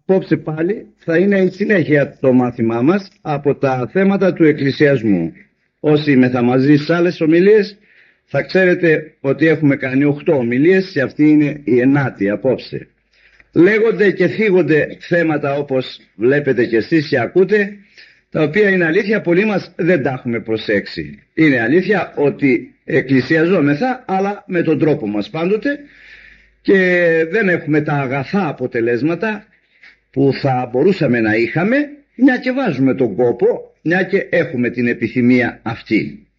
Απόψε πάλι θα είναι η συνέχεια το μάθημά μας από τα θέματα του εκκλησιασμού. Όσοι είμαστε μαζί στις άλλες ομιλίες θα ξέρετε ότι έχουμε κάνει 8 ομιλίες και αυτή είναι η 9η απόψε. Λέγονται και θίγονται θέματα όπως βλέπετε και εσείς και ακούτε, τα οποία είναι αλήθεια πολλοί μας δεν τα έχουμε προσέξει. Είναι αλήθεια ότι εκκλησιαζόμεθα, αλλά με τον τρόπο μας πάντοτε, και δεν έχουμε τα αγαθά αποτελέσματα που θα μπορούσαμε να είχαμε, μια και βάζουμε τον κόπο, μια και έχουμε την επιθυμία αυτή.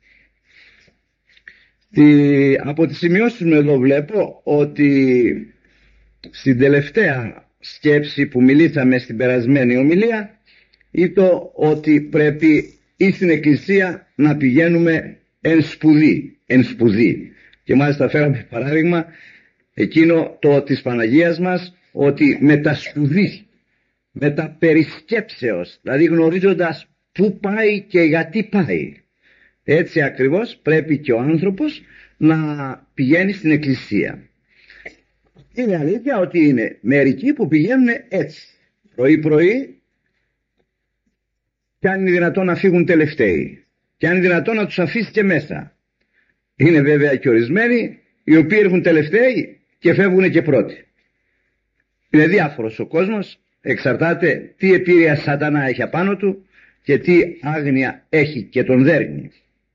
Από τις σημειώσεις μου εδώ βλέπω ότι στην τελευταία σκέψη που μιλήσαμε στην περασμένη ομιλία είπε ότι πρέπει ή στην εκκλησία να πηγαίνουμε εν σπουδή. Και μάλιστα φέραμε παράδειγμα εκείνο το της Παναγίας μας, ότι μετασπουδή, μεταπερισκέψεως, δηλαδή γνωρίζοντας πού πάει και γιατί πάει. Έτσι ακριβώς πρέπει και ο άνθρωπος να πηγαίνει στην εκκλησία. Είναι αλήθεια ότι είναι μερικοί που πηγαίνουν έτσι, πρωί-πρωί, και αν είναι δυνατόν να φύγουν τελευταίοι, και αν είναι δυνατόν να τους αφήσει και μέσα. Είναι βέβαια και ορισμένοι οι οποίοι έρχουν τελευταίοι και φεύγουν και πρώτοι. Είναι διάφορος ο κόσμος, εξαρτάται τι επίρρεια σατανά έχει απάνω του και τι άγνοια έχει και τον δέρνει.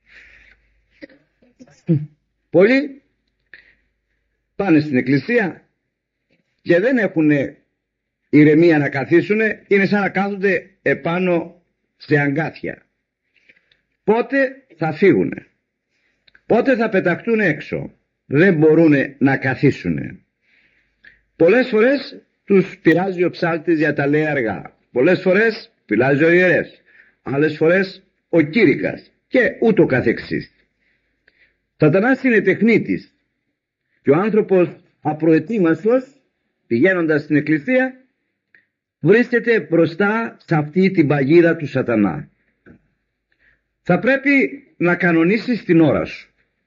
Πολλοί πάνε στην εκκλησία και δεν έχουν ηρεμία να καθίσουν, είναι σαν να κάθονται επάνω σε αγκάθια. Πότε θα φύγουν, πότε θα πεταχτούν έξω, δεν μπορούν να καθίσουν. Πολλές φορές τους πειράζει ο ψάλτης για τα λέει αργά, πολλές φορές πειράζει ο ιερεύς, άλλες φορές ο κήρυκας και ούτω καθεξής. Σατανάς είναι τεχνίτης και ο άνθρωπος απροετοίμαστος πηγαίνοντας στην εκκλησία βρίσκεται μπροστά σε αυτή την παγίδα του σατανά. Θα πρέπει να κανονίσεις την ώρα σου.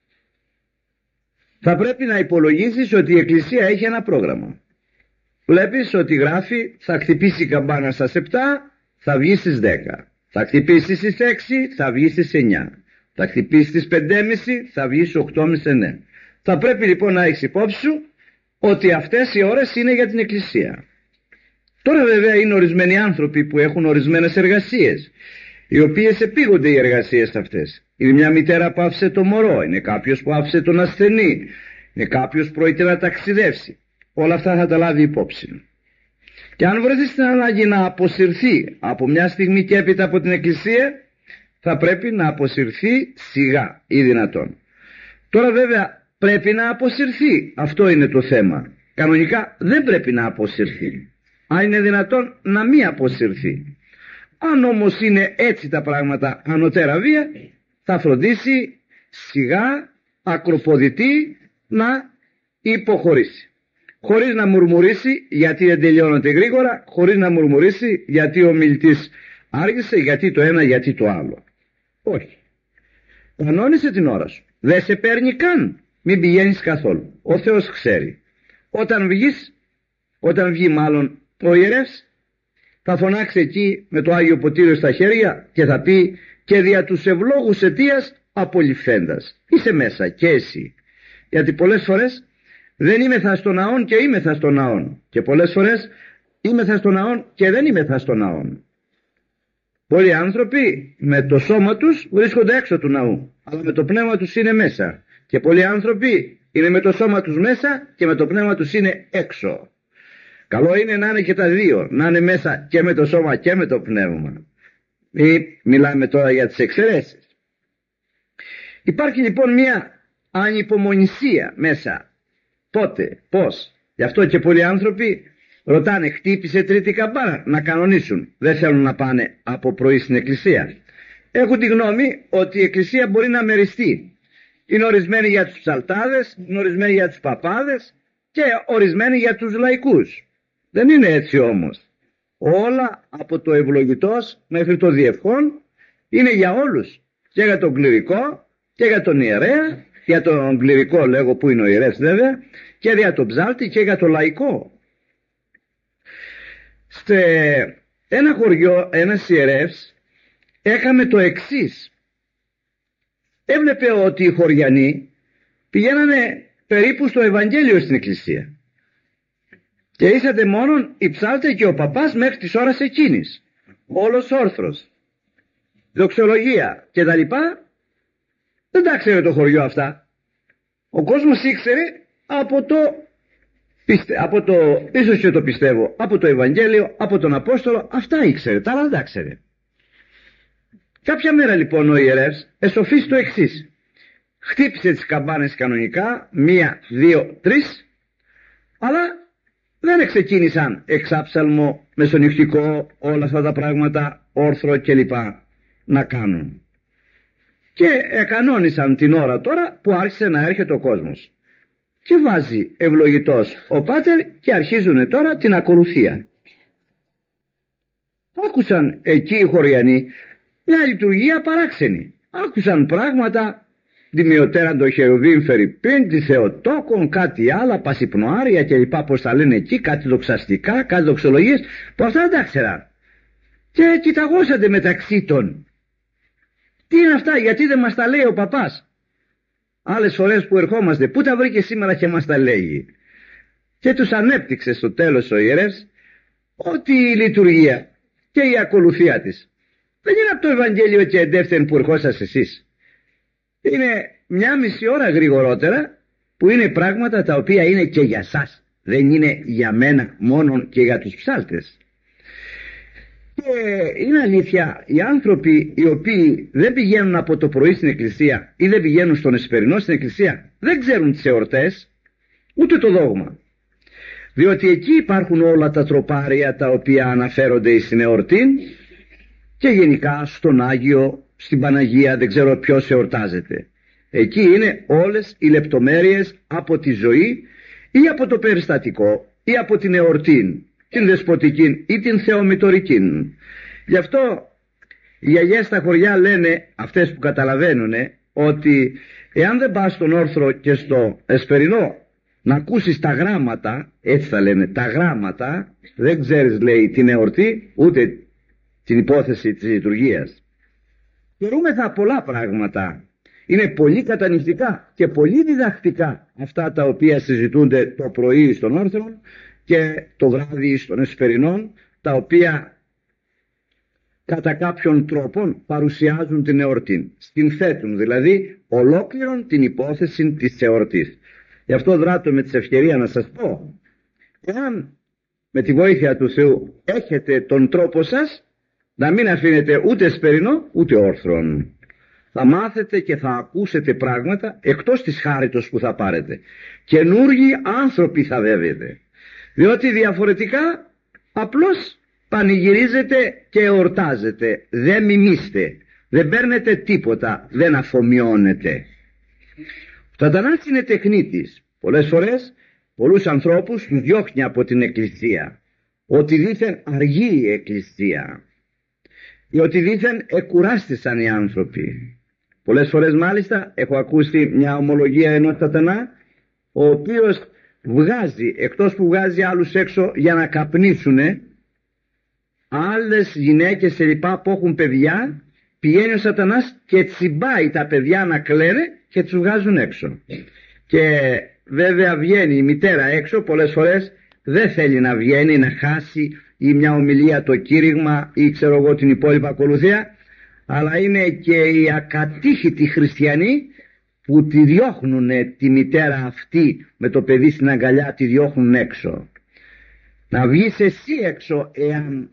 Θα πρέπει να υπολογίσεις ότι η εκκλησία έχει ένα πρόγραμμα. Βλέπεις ότι γράφει θα χτυπήσει η καμπάνα στα 7, θα βγει στις 10. Θα χτυπήσει στις 6, θα βγει στις 9. Θα χτυπήσει στις 5.30, θα βγει στις 8.30-9. Θα πρέπει λοιπόν να έχεις υπόψη σου ότι αυτές οι ώρες είναι για την εκκλησία. Τώρα βέβαια είναι ορισμένοι άνθρωποι που έχουν ορισμένες εργασίες, οι οποίες επίγονται οι εργασίες αυτές. Είναι μια μητέρα που άφησε το μωρό, είναι κάποιος που άφησε τον ασθενή, είναι κάποιος που πρόκειται να ταξιδεύσει. Όλα αυτά θα τα λάβει υπόψη. Και αν βρεθεί στην ανάγκη να αποσυρθεί από μια στιγμή και έπειτα από την εκκλησία, θα πρέπει να αποσυρθεί σιγά ή δυνατόν. Τώρα βέβαια πρέπει να αποσυρθεί, αυτό είναι το θέμα. Κανονικά δεν πρέπει να αποσυρθεί. Αν είναι δυνατόν να μην αποσυρθεί. Αν όμως είναι έτσι τα πράγματα ανωτέρα βία, θα φροντίσει σιγά, ακροποδητή να υποχωρήσει. Χωρίς να μουρμουρίσει γιατί δεν τελειώνεται γρήγορα, χωρίς να μουρμουρίσει γιατί ο μιλητής άργησε, γιατί το ένα, γιατί το άλλο. Όχι. Κανόνισε την ώρα σου. Δεν σε παίρνει καν. Μην πηγαίνεις καθόλου. Ο Θεός ξέρει. Όταν βγει μάλλον ο ιερεύς, θα φωνάξει εκεί με το Άγιο Ποτήριο στα χέρια και θα πει και δια τους ευλόγους αιτίας απολυφθέντας. Είσαι μέσα και εσύ. Γιατί πολλές φορές δεν είμεθα στον ναόν και είμεθα στον ναόν. Και πολλές φορές είμεθα στον ναόν και δεν είμεθα στον ναόν. Πολλοί άνθρωποι με το σώμα τους βρίσκονται έξω του ναού, αλλά με το πνεύμα τους είναι μέσα. Και πολλοί άνθρωποι είναι με το σώμα τους μέσα και με το πνεύμα τους είναι έξω. Καλό είναι να είναι και τα δύο, να είναι μέσα και με το σώμα και με το πνεύμα. Μιλάμε τώρα για τις εξαιρέσεις. Υπάρχει λοιπόν μια ανυπομονησία μέσα. Πότε, πώς. Γι' αυτό και πολλοί άνθρωποι ρωτάνε, χτύπησε τρίτη καμπάνα, να κανονίσουν. Δεν θέλουν να πάνε από πρωί στην εκκλησία. Έχουν τη γνώμη ότι η εκκλησία μπορεί να μεριστεί. Είναι ορισμένη για τους ψαλτάδες, είναι ορισμένη για τους παπάδες και ορισμένη για τους λαϊκούς. Δεν είναι έτσι όμως. Όλα από το ευλογητός μέχρι το διευχόν είναι για όλους. Και για τον κληρικό και για τον ιερέα, για τον κληρικό λέγω που είναι ο ιερεύς βέβαια, και για τον ψάλτη και για τον λαϊκό. Σε ένα χωριό ένας ιερεύς έκαμε το εξής. Έβλεπε ότι οι χωριανοί πηγαίνανε περίπου στο Ευαγγέλιο στην εκκλησία και ήσατε μόνον οι ψάλτες και ο παπάς μέχρι της ώρας εκείνης, όλος όρθρος, δοξολογία και τα λοιπά. Δεν τα ξέρε το χωριό αυτά. Ο κόσμος ήξερε από το ίσως και το πιστεύω, από το Ευαγγέλιο, από τον Απόστολο. Αυτά ήξερε, τα άλλα δεν τα ξέρε. Κάποια μέρα λοιπόν ο ιερεύς εσοφίσει το εξής. Χτύπησε τις καμπάνες κανονικά, 1, 2, 3, αλλά δεν ξεκίνησαν εξάψαλμο, μεσονυχτικό, όλα αυτά τα πράγματα, όρθρο κλπ. Να κάνουν. Και εκανόνισαν την ώρα τώρα που άρχισε να έρχεται ο κόσμος. Και βάζει ευλογητός ο πάτερ και αρχίζουν τώρα την ακολουθία. Άκουσαν εκεί οι χωριανοί μια λειτουργία παράξενη. Άκουσαν πράγματα, δημιωτέραν το χερουβίμ φερρυπίν, τη Θεοτόκον, κάτι άλλα, πασιπνοάρια κλπ. Πώς τα λένε εκεί, κάτι δοξαστικά, κάτι δοξολογίες, που αυτά δεν τα ξέραν. Και κοιταγώσατε μεταξύ των. Τι είναι αυτά, γιατί δεν μας τα λέει ο παπάς? Άλλες φορές που ερχόμαστε, πού τα βρήκε σήμερα και μας τα λέγει? Και τους ανέπτυξε στο τέλος ο ιερεύς ότι η λειτουργία και η ακολουθία της δεν είναι από το Ευαγγέλιο και εντεύθεν που ερχόσαστε εσείς. Είναι 1,5 ώρα γρηγορότερα, που είναι πράγματα τα οποία είναι και για σας. Δεν είναι για μένα μόνο και για τους ψάλτες. Και είναι αλήθεια, οι άνθρωποι οι οποίοι δεν πηγαίνουν από το πρωί στην εκκλησία ή δεν πηγαίνουν στον εσπερινό στην εκκλησία, δεν ξέρουν τις εορτές ούτε το δόγμα. Διότι εκεί υπάρχουν όλα τα τροπάρια τα οποία αναφέρονται στην εορτή και γενικά στον Άγιο, στην Παναγία, δεν ξέρω ποιος εορτάζεται. Εκεί είναι όλες οι λεπτομέρειες από τη ζωή ή από το περιστατικό ή από την εορτή, την δεσποτική ή την θεομητορική. Γι' αυτό οι γιαγιές στα χωριά λένε, αυτές που καταλαβαίνουν, ότι εάν δεν πας στον όρθρο και στο εσπερινό να ακούσεις τα γράμματα, έτσι θα λένε, τα γράμματα, δεν ξέρεις, λέει, την εορτή ούτε την υπόθεση της λειτουργίας. Χαιρούμεθα πολλά πράγματα. Είναι πολύ κατανοητικά και πολύ διδακτικά αυτά τα οποία συζητούνται το πρωί στον όρθρο και το βράδυ στον εσπερινό, τα οποία κατά κάποιον τρόπο παρουσιάζουν την εορτή. Συνθέτουν δηλαδή ολόκληρον την υπόθεση της εορτής. Γι' αυτό δράτω με τη ευκαιρία να σας πω, εάν με τη βοήθεια του Θεού έχετε τον τρόπο σας, να μην αφήνετε ούτε εσπερινό ούτε όρθρον. Θα μάθετε και θα ακούσετε πράγματα εκτός της χάριτος που θα πάρετε. Καινούργιοι άνθρωποι θα βέβετε. Διότι διαφορετικά απλώς πανηγυρίζετε και εορτάζετε. Δεν μιμήστε, δεν παίρνετε τίποτα, δεν αφομοιώνετε. Ο Σατανάς είναι τεχνίτης. Πολλές φορές πολλούς ανθρώπους τους διώχνει από την εκκλησία. Ότι δήθεν αργεί η εκκλησία. Ή ότι δήθεν εκουράστησαν οι άνθρωποι. Πολλές φορές μάλιστα έχω ακούσει μια ομολογία ενός Σατανά, ο οποίος βγάζει, εκτός που βγάζει άλλους έξω για να καπνίσουνε, άλλες γυναίκες σε λοιπά που έχουν παιδιά, πηγαίνει ο Σατανάς και τσιμπάει τα παιδιά να κλαίνε και τους βγάζουν έξω. Και βέβαια βγαίνει η μητέρα έξω, πολλές φορές δεν θέλει να βγαίνει, να χάσει ή μια ομιλία, το κήρυγμα ή ξέρω εγώ την υπόλοιπα ακολουθία, αλλά είναι και οι ακατήχητοι χριστιανοί που τη διώχνουν τη μητέρα αυτή με το παιδί στην αγκαλιά, τη διώχνουν έξω. Να βγεις εσύ έξω εάν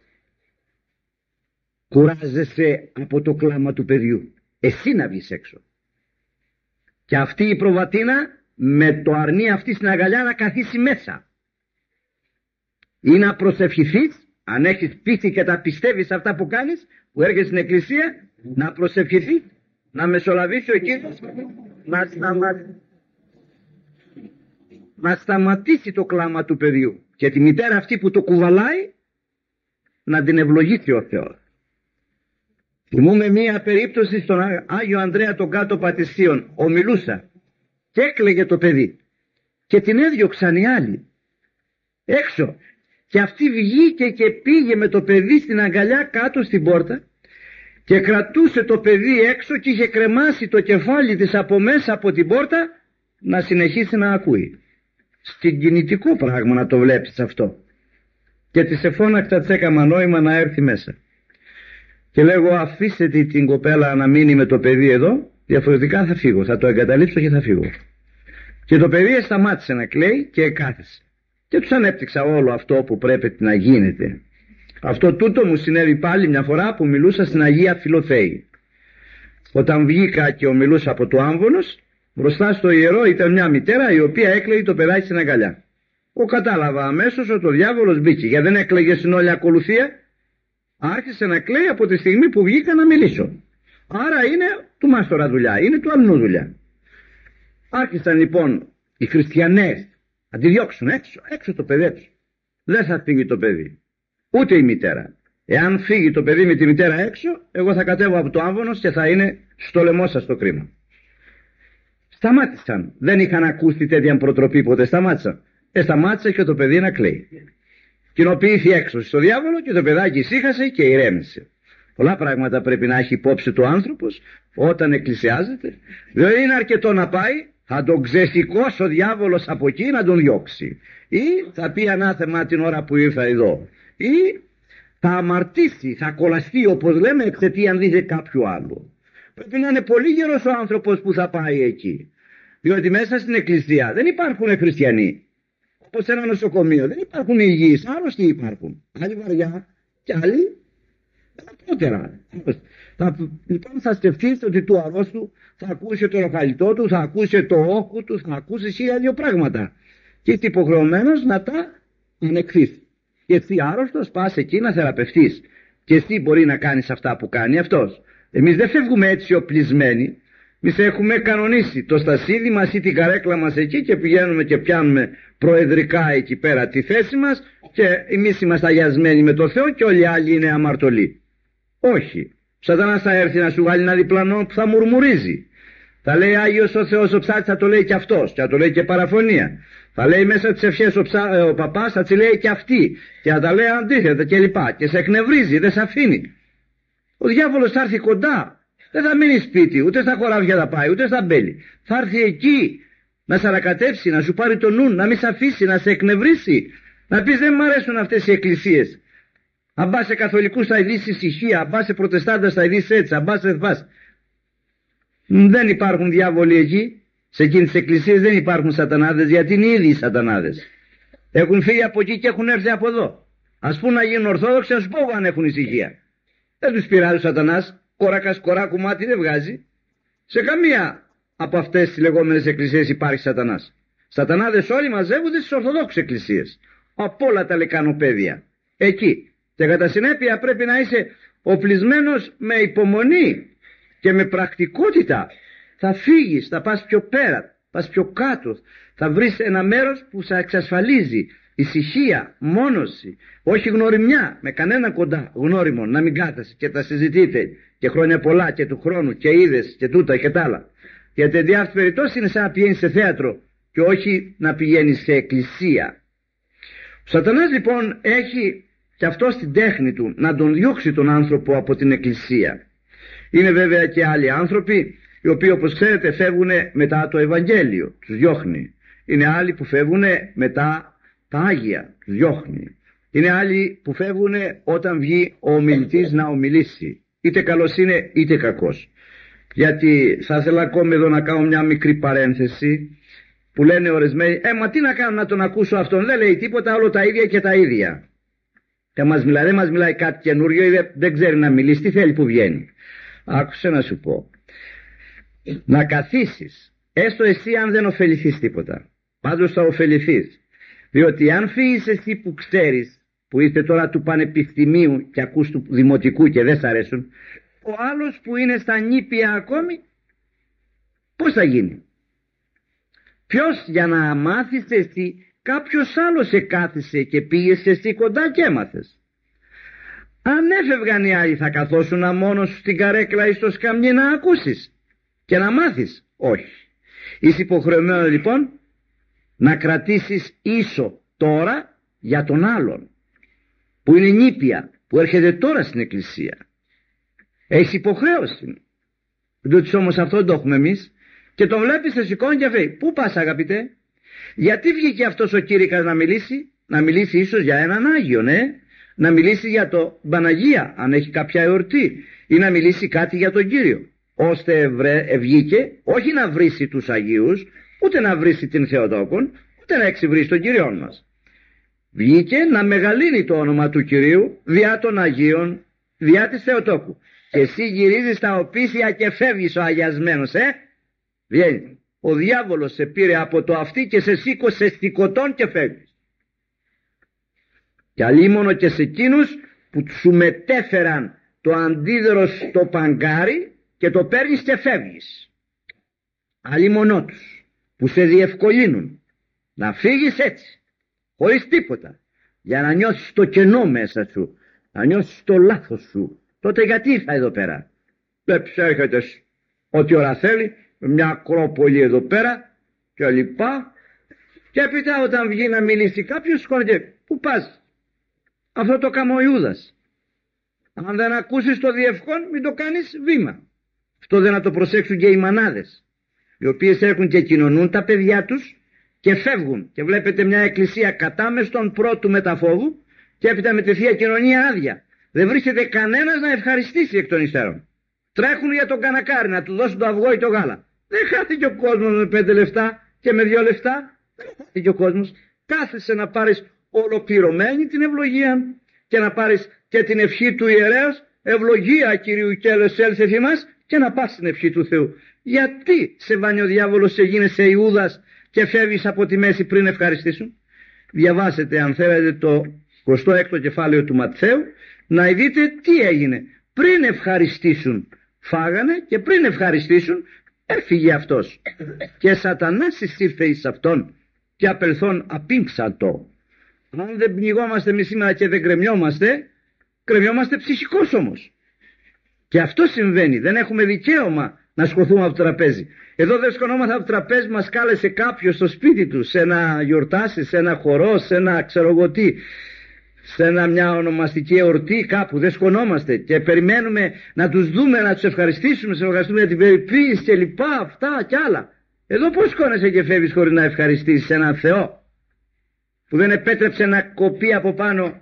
κουράζεσαι από το κλάμα του παιδιού. Εσύ να βγεις έξω. Και αυτή η προβατίνα με το αρνί αυτή στην αγκαλιά να καθίσει μέσα. Ή να προσευχηθείς, αν έχεις πίστη και τα πιστεύεις αυτά που κάνεις, που έρχεσαι στην εκκλησία, να προσευχηθείς, να μεσολαβήσει ο Κύριος, να σταματήσει το κλάμα του παιδιού και τη μητέρα αυτή που το κουβαλάει να την ευλογήσει ο Θεός. Θυμούμε μία περίπτωση στον Άγιο Ανδρέα τον Κάτω Πατησίων. Ομιλούσα και έκλαιγε το παιδί και την έδιωξαν οι άλλοι έξω Και αυτή βγήκε και πήγε με το παιδί στην αγκαλιά κάτω στην πόρτα και κρατούσε το παιδί έξω και είχε κρεμάσει το κεφάλι της από μέσα από την πόρτα να συνεχίσει να ακούει. Συγκινητικό πράγμα να το βλέπεις αυτό. Και της εφώναξα, της έκανα νόημα να έρθει μέσα. Και λέγω, αφήστε την κοπέλα να μείνει με το παιδί εδώ, διαφορετικά θα φύγω, θα το εγκαταλείψω και θα φύγω. Και το παιδί σταμάτησε να κλαίει και κάθεσε. Και τους ανέπτυξα όλο αυτό που πρέπει να γίνεται. Αυτό τούτο μου συνέβη πάλι μια φορά που μιλούσα στην Αγία Φιλοθέη. Όταν βγήκα και ομιλούσα από το Άμβονος, μπροστά στο ιερό ήταν μια μητέρα η οποία έκλαιγε το παιδάκι στην αγκαλιά. Κατάλαβα αμέσως ότι ο διάβολος μπήκε, γιατί δεν έκλαιγε στην όλη ακολουθία. Άρχισε να κλαίει από τη στιγμή που βγήκα να μιλήσω. Άρα είναι του μάστορα δουλειά, είναι του αλνού δουλειά. Άρχισαν λοιπόν οι χριστιανές να τη διώξουν έξω το παιδί έξω. Δεν θα φύγει το παιδί, ούτε η μητέρα. Εάν φύγει το παιδί με τη μητέρα έξω, εγώ θα κατέβω από το Άμβονος και θα είναι στο λαιμό σας το κρίμα. Σταμάτησαν, δεν είχαν ακούσει τέτοια προτροπή ποτέ, σταμάτησαν. Σταμάτησε και το παιδί να κλαίει. Κοινοποιήθηκε έξω στο διάβολο και το παιδάκι ησύχασε και ηρέμησε. Πολλά πράγματα πρέπει να έχει υπόψη του άνθρωπος όταν εκκλησιάζεται. Δεν είναι αρκετό να πάει, θα τον ξεσηκώσει ο διάβολος από εκεί να τον διώξει. Ή θα πει ανάθεμα την ώρα που ήρθα εδώ. Ή θα αμαρτήσει, θα κολλαστεί όπως λέμε εξαιτία δει κάποιου άλλου. Πρέπει να είναι πολύ γερός ο άνθρωπος που θα πάει εκεί. Διότι μέσα στην εκκλησία δεν υπάρχουν χριστιανοί. Όπως σε ένα νοσοκομείο δεν υπάρχουν υγιείς, άρρωστοι υπάρχουν. Άλλοι βαριά και άλλοι απότερα. Λοιπόν θα σκεφτείς ότι του αρρώστου θα ακούσει το ροχαλιτό του, θα ακούσει το όχου του, θα ακούσει 1002 πράγματα. Και είσαι υποχρεωμένος να τα ανεκθείς. Και εσύ άρρωστος πας εκεί να θεραπευτείς. Και εσύ μπορεί να κάνεις αυτά που κάνει αυτός. Εμείς δεν φεύγουμε έτσι οπλισμένοι. Εμείς έχουμε κανονίσει το στασίδι μας ή την καρέκλα μας εκεί και πηγαίνουμε και πιάνουμε προεδρικά εκεί πέρα τη θέση μας και εμείς είμαστε αγιασμένοι με το Θεό και όλοι οι άλλοι είναι αμαρτωλοί. Όχι. Ο Σατανάς θα έρθει να σου βάλει ένα διπλανό που θα μουρμουρίζει. Θα λέει Άγιος ο Θεός ο ψάρτης, θα το λέει και αυτός και θα το λέει και παραφωνία. Θα λέει μέσα τις ευχές ο παπάς, θα τις λέει και αυτή και θα τα λέει αντίθετα κλπ. Και σε εκνευρίζει, δεν σε αφήνει. Ο διάβολος θα έρθει κοντά. Δεν θα μείνει σπίτι, ούτε στα χωράφια θα πάει, ούτε στα μπέλη. Θα έρθει εκεί να σε ανακατεύσει, να σου πάρει το νου, να μην σε αφήσει, να σε εκνευρίσει. Να πεις δεν μ' αρέσουν αυτές οι εκκλησίες. Αν πας σε καθολικούς θα ειδείς ησυχία, αν πας σε προτεστάντες θα ειδείς έτσι, αν πας σε θβάς. Δεν υπάρχουν διάβολοι εκεί. Σε εκείνες τις εκκλησίες δεν υπάρχουν σατανάδες, γιατί είναι ήδη οι σατανάδες. Έχουν φύγει από εκεί και έχουν έρθει από εδώ. Ας πούν να γίνουν ορθόδοξοι, να σου πω αν έχουν ησυχία. Δεν τους πειράζει ο σατανάς. Κόρακας κοράκου μάτι δεν βγάζει. Σε καμία από αυτές τις λεγόμενες εκκλησίες υπάρχει σατανάς. Σατανάδες όλοι μαζεύονται στις ορθοδόξες εκκλησίες. Από όλα τα λεκανοπαίδια. Εκεί. Και κατά συνέπεια πρέπει να είσαι οπλισμένος με υπομονή και με πρακτικότητα. Θα φύγεις, θα πας πιο πέρα, πας πιο κάτω. Θα βρεις ένα μέρος που θα εξασφαλίζει ησυχία, μόνωση, όχι γνωριμιά, με κανένα κοντά γνώριμο, να μην κάθεσαι και τα συζητείτε και χρόνια πολλά και του χρόνου και είδες και τούτα και τ' άλλα. Γιατί εν διάφορες περιπτώσεις είναι σαν να πηγαίνεις σε θέατρο και όχι να πηγαίνεις σε εκκλησία. Ο Σατανάς λοιπόν έχει και αυτό στην τέχνη του να τον διώξει τον άνθρωπο από την εκκλησία. Είναι βέβαια και άλλοι άνθρωποι οι οποίοι όπως ξέρετε φεύγουν μετά το Ευαγγέλιο, τους διώχνει. Είναι άλλοι που φεύγουν μετά τα Άγια, τους διώχνει. Είναι άλλοι που φεύγουν όταν βγει ο ομιλητής να ομιλήσει. Είτε καλός είναι είτε κακός. Γιατί θα ήθελα ακόμη εδώ να κάνω μια μικρή παρένθεση που λένε ορισμένοι μα τι να κάνω να τον ακούσω αυτόν, δεν λέει τίποτα, όλο τα ίδια και τα ίδια. Και δεν μας μιλάει κάτι καινούριο ή δεν ξέρει να μιλήσει, τι θέλει που βγαίνει. Άκουσε να σου πω. Να καθίσεις, έστω εσύ αν δεν ωφεληθείς τίποτα. Πάντως θα ωφεληθείς. Διότι αν φύγεις εσύ που ξέρεις, που είστε τώρα του πανεπιστημίου και ακούς του δημοτικού και δεν σ' αρέσουν, ο άλλος που είναι στα νήπια ακόμη, πώς θα γίνει? Ποιος για να μάθεις εσύ, κάποιος άλλος σε κάθισε και πήγες εσύ κοντά και έμαθες. Αν έφευγαν οι άλλοι θα καθόσουν μόνος σου στην καρέκλα ή στο σκαμνί να ακούσεις και να μάθεις? Όχι. Είσαι υποχρεωμένο λοιπόν να κρατήσεις ίσο τώρα για τον άλλον. που είναι νήπια, που έρχεται τώρα στην εκκλησία. Έχεις υποχρέωση. Διότι όμως αυτό το έχουμε εμείς. Και τον βλέπεις, σε σηκώνει και φεύγει. Πού πας, αγαπητέ? Γιατί βγήκε αυτός ο κήρυκας να μιλήσει? Να μιλήσει ίσως για έναν Άγιο, ναι. Να μιλήσει για το Παναγία, αν έχει κάποια εορτή, ή να μιλήσει κάτι για τον Κύριο. Ώστε βγήκε όχι να βρίσει τους Αγίους, ούτε να βρίσει την Θεοτόκον, ούτε να εξυβρίσει τον Κύριον μας. Βγήκε να μεγαλύνει το όνομα του Κυρίου διά των Αγίων, διά της Θεοτόκου. Και εσύ γυρίζεις τα οπίσια και φεύγεις ο αγιασμένος, Βγαίνει. Ο διάβολος σε πήρε από το αυτί και σε σήκωσε στικωτών και φεύγεις. Και αλίμονο και σε εκείνους που σου μετέφεραν το αντίδωρο στο παγκάρι και το παίρνεις και φεύγεις. Αλίμονό τους που σε διευκολύνουν να φύγεις έτσι, χωρίς τίποτα, για να νιώσεις το κενό μέσα σου, να νιώσεις το λάθος σου. Τότε γιατί ήρθα εδώ πέρα? Βλέπεις, έρχεται ό,τι ώρα θέλει, μια ακρόπολη εδώ πέρα και λοιπά, και έπειτα όταν βγει να μιλήσει κάποιος σκόνεται. Πού πας? Αυτό το κάνω ο Ιούδας. Αν δεν ακούσεις το διευκόν, μην το κάνεις βήμα. Αυτό δεν να το προσέξουν και οι μανάδες, οι οποίες έρχουν και κοινωνούν τα παιδιά τους και φεύγουν. Και βλέπετε μια εκκλησία κατάμεστον πρώτου μεταφόβου και έπειτα με τη Θεία Κοινωνία άδεια. Δεν βρίσκεται κανένας να ευχαριστήσει εκ των υστέρων. Τρέχουν για τον κανακάρι να του δώσουν το αυγό ή το γάλα. Δεν χάθηκε ο κόσμος με 5 λεφτά και με 2 λεφτά. Δεν χάθηκε ο κόσμος. Κάθεσαι να πάρεις ολοκληρωμένη την ευλογία και να πάρεις και την ευχή του ιερέως, ευλογία Κυρίου και έλθει εφ' μας, και να πας στην ευχή του Θεού. Γιατί σε βάνει ο διάβολος, σε γίνεσαι Ιούδας και φεύγεις από τη μέση πριν ευχαριστήσουν? Διαβάσετε αν θέλετε το 26ο κεφάλαιο του Ματθαίου, να δείτε τι έγινε. Πριν ευχαριστήσουν φάγανε και πριν ευχαριστήσουν έφυγε αυτός. Και Σατανάς εισήρθε εις αυτόν και απελθόν απίμψατο. Αν δεν πνιγόμαστε εμείς σήμερα και δεν κρεμιόμαστε ψυχικώς όμως. Και αυτό συμβαίνει. Δεν έχουμε δικαίωμα να σκοθούμε από το τραπέζι. Εδώ δεν σκονόμαστε από το τραπέζι, μας κάλεσε κάποιος στο σπίτι του, σε ένα γιορτάσει, σε ένα χορό, σε ένα ξέρω εγώ τι, σε μια ονομαστική εορτή κάπου. Δεν σκονόμαστε και περιμένουμε να τους δούμε, να τους ευχαριστήσουμε, σε ευχαριστούμε για την περιποίηση και λοιπά, αυτά κι άλλα. Εδώ πώς σκόνεσαι και φεύγεις χωρίς να ευχαριστήσεις έναν Θεό που δεν επέτρεψε να κοπεί από πάνω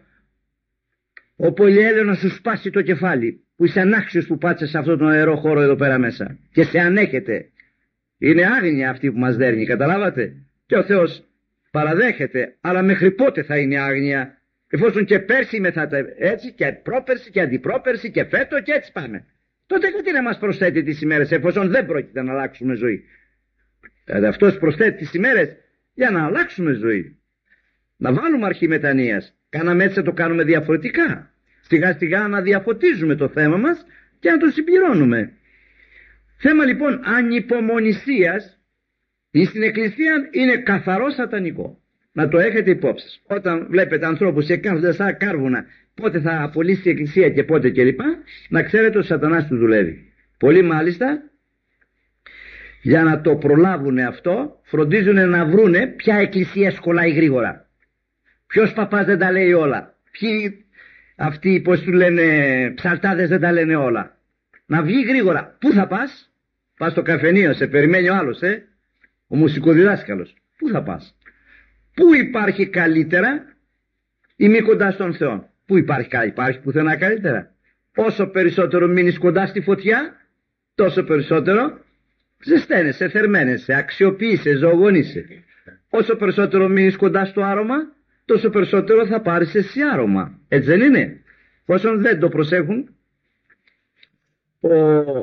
ο Πολυέλαιος να σου σπάσει το κεφάλι, που είσαι ανάξιος που πάτσε σε αυτόν τον αερό χώρο εδώ πέρα μέσα και σε ανέχεται. Είναι άγνοια αυτή που μας δέρνει, καταλάβατε? Και ο Θεός παραδέχεται, αλλά μέχρι πότε θα είναι άγνοια? Εφόσον και πέρσι μεθάτε έτσι και πρόπερσι και αντιπρόπερσι και φέτο και έτσι πάμε. Τότε γιατί να μας προσθέτει τις ημέρες, εφόσον δεν πρόκειται να αλλάξουμε ζωή? Αυτός προσθέτει τις ημέρες για να αλλάξουμε ζωή. Να βάλουμε αρχή μετανοίας. Κάναμε έτσι, το κάνουμε διαφορετικά. Σιγά σιγά να διαφωτίζουμε το θέμα μας και να το συμπληρώνουμε. Θέμα λοιπόν ανυπομονησίας στην Εκκλησία είναι καθαρό σατανικό. Να το έχετε υπόψη. Όταν βλέπετε ανθρώπους και κάθονται σαν κάρβουνα, πότε θα απολύσει η Εκκλησία και πότε κλπ, να ξέρετε ο Σατανάς του δουλεύει. Πολλοί μάλιστα για να το προλάβουν αυτό φροντίζουν να βρούνε ποια εκκλησία σκολάει γρήγορα. Ποιος παπάς δεν τα λέει όλα. Ποιοι αυτοί πως του λένε ψαλτάδες δεν τα λένε όλα. Να βγει γρήγορα. Πού θα πας? Πας στο καφενείο, σε περιμένει ο άλλος, ο μουσικοδιδάσκαλος. Πού θα πας? Πού υπάρχει καλύτερα ή μη κοντά στον Θεό? Πού υπάρχει πουθενά καλύτερα? Όσο περισσότερο μείνεις κοντά στη φωτιά, τόσο περισσότερο ζεσταίνεσαι, θερμαίνεσαι, αξιοποιείσαι, ζωογονείσαι. Όσο περισσότερο μείνεις κοντά στο άρωμα, τόσο περισσότερο θα πάρεις εσύ άρωμα. Έτσι δεν είναι? Όσον δεν το προσέχουν, ο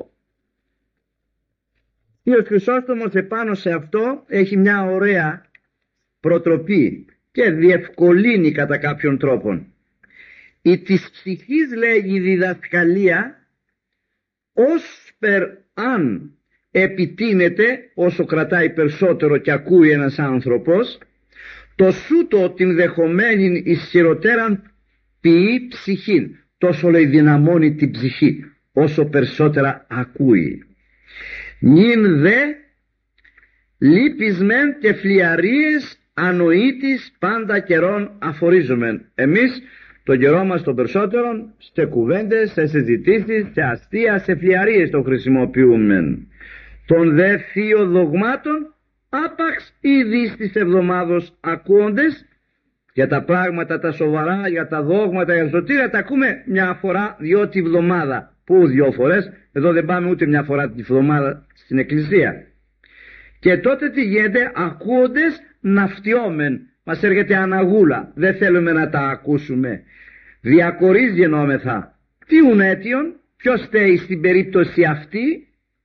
Κύριος Χρυσόστομος επάνω σε αυτό έχει μια ωραία προτροπή και διευκολύνει κατά κάποιον τρόπον. Η της ψυχής, λέγει, διδασκαλία ως περ αν επιτείνεται, όσο κρατάει περισσότερο και ακούει ένας άνθρωπος, το σούτο την δεχομένην ισχυροτέραν ποιεί ψυχήν. Τόσο, λέει, δυναμώνει την ψυχή όσο περισσότερα ακούει. Νυν δε λύπισμεν και φλιαρίες ανοήτης πάντα καιρών αφορίζομεν. Εμείς τον καιρό μας των περισσότερων σε κουβέντες, σε συζητήσεις, σε αστεία, σε φλιαρίες το χρησιμοποιούμε. Των δε θείο δογμάτων άπαξ ήδη της εβδομάδος ακούοντες, για τα πράγματα τα σοβαρά, για τα δόγματα, για τα σωτήρια τα ακούμε μια φορά, δυο τη βδομάδα. Πού 2 φορές? Εδώ δεν πάμε ούτε μια φορά τη βδομάδα στην εκκλησία. Και τότε τι γίνεται? Ακούοντες ναυτιόμεν. Μας έρχεται αναγούλα, δεν θέλουμε να τα ακούσουμε. Διακορείς γεννόμεθα. Τι ουνέτιον? Ποιος στέει στην περίπτωση αυτή?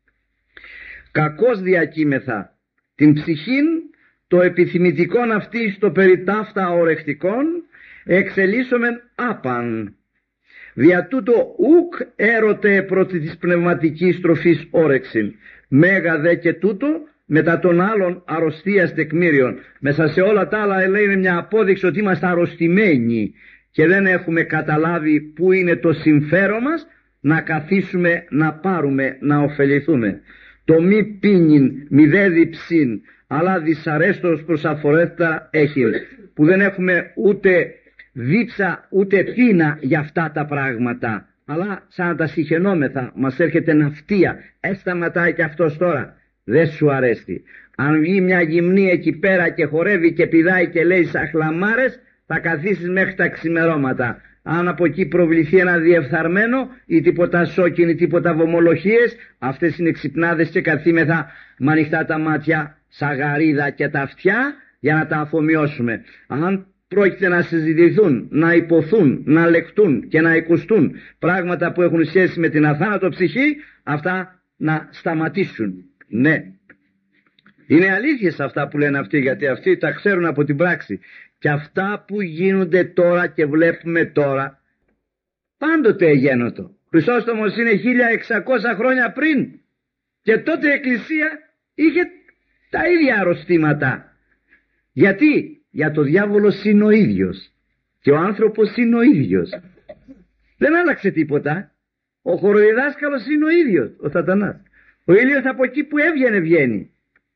Κακώς διακείμεθα την ψυχήν, το επιθυμητικόν αυτή στο περί ταύτα ορεκτικόν, εξελίσσομεν άπαν. Δια τούτο ουκ έρωτε πρώτη της πνευματικής τροφής όρεξην. Μέγα δε και τούτο μετά των άλλων αρρωστίας τεκμήριων. Μέσα σε όλα τα άλλα λέει είναι μια απόδειξη ότι είμαστε αρρωστημένοι και δεν έχουμε καταλάβει που είναι το συμφέρον μας να καθίσουμε, να πάρουμε, να ωφεληθούμε. Το μη πίνειν, μη δε διψίν, αλλά δυσαρέστος προς αφορέτα έχει, που δεν έχουμε ούτε δίψα ούτε πείνα για αυτά τα πράγματα, αλλά σαν να τα συχαινόμεθα, μας έρχεται ναυτία. Σταματάει και αυτός τώρα, δεν σου αρέσει. Αν βγει μια γυμνή εκεί πέρα και χορεύει και πηδάει και λέει σαν χλαμάρες, θα καθίσεις μέχρι τα ξημερώματα. Αν από εκεί προβληθεί ένα διεφθαρμένο ή τίποτα σόκιν ή τίποτα βομολοχίες, αυτές είναι ξυπνάδες και καθήμεθα με ανοιχτά τα μάτια, σαγαρίδα και τα αυτιά για να τα αφομοιώσουμε. Αν πρόκειται να συζητηθούν, να υποθούν, να λεκτούν και να ακουστούν πράγματα που έχουν σχέση με την αθάνατο ψυχή, αυτά να σταματήσουν. Ναι, είναι αλήθειες αυτά που λένε αυτοί, γιατί αυτοί τα ξέρουν από την πράξη. Και αυτά που γίνονται τώρα και βλέπουμε τώρα, πάντοτε εγένοτο. Χρυσόστομος είναι 1600 χρόνια πριν και τότε η Εκκλησία είχε τα ίδια αρρωστήματα. Γιατί? Για το διάβολος είναι ο ίδιος και ο άνθρωπος είναι ο ίδιος. Δεν άλλαξε τίποτα. Ο χωροδιδάσκαλος είναι ο ίδιος, ο Σατανάς. Ο ήλιος από εκεί που έβγαινε βγαίνει.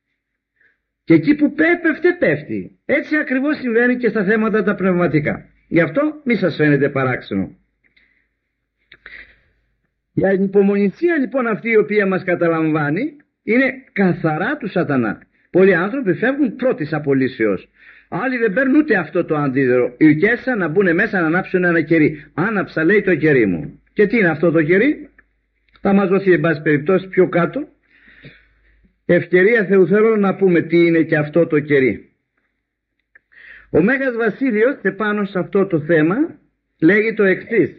Και εκεί που πέφτει, πέφτει. Έτσι ακριβώς συμβαίνει και στα θέματα τα πνευματικά. Γι' αυτό μη σας φαίνεται παράξενο. Για την υπομονησία λοιπόν αυτή η οποία μας καταλαμβάνει είναι καθαρά του Σατανά. Πολλοί άνθρωποι φεύγουν πρώτης απολύσεως. Άλλοι δεν παίρνουν ούτε αυτό το αντίδωρο. Ηρκέσα να μπουν μέσα να ανάψουν ένα κερί. Άναψα, λέει, το κερί μου. Και τι είναι αυτό το κερί? Θα μας δοθεί εν πάση περιπτώσει πιο κάτω. Ευκαιρία Θεού θέλω να πούμε τι είναι και αυτό το κερί. Ο Μέγας Βασίλειος επάνω σε αυτό το θέμα λέγει το εξής.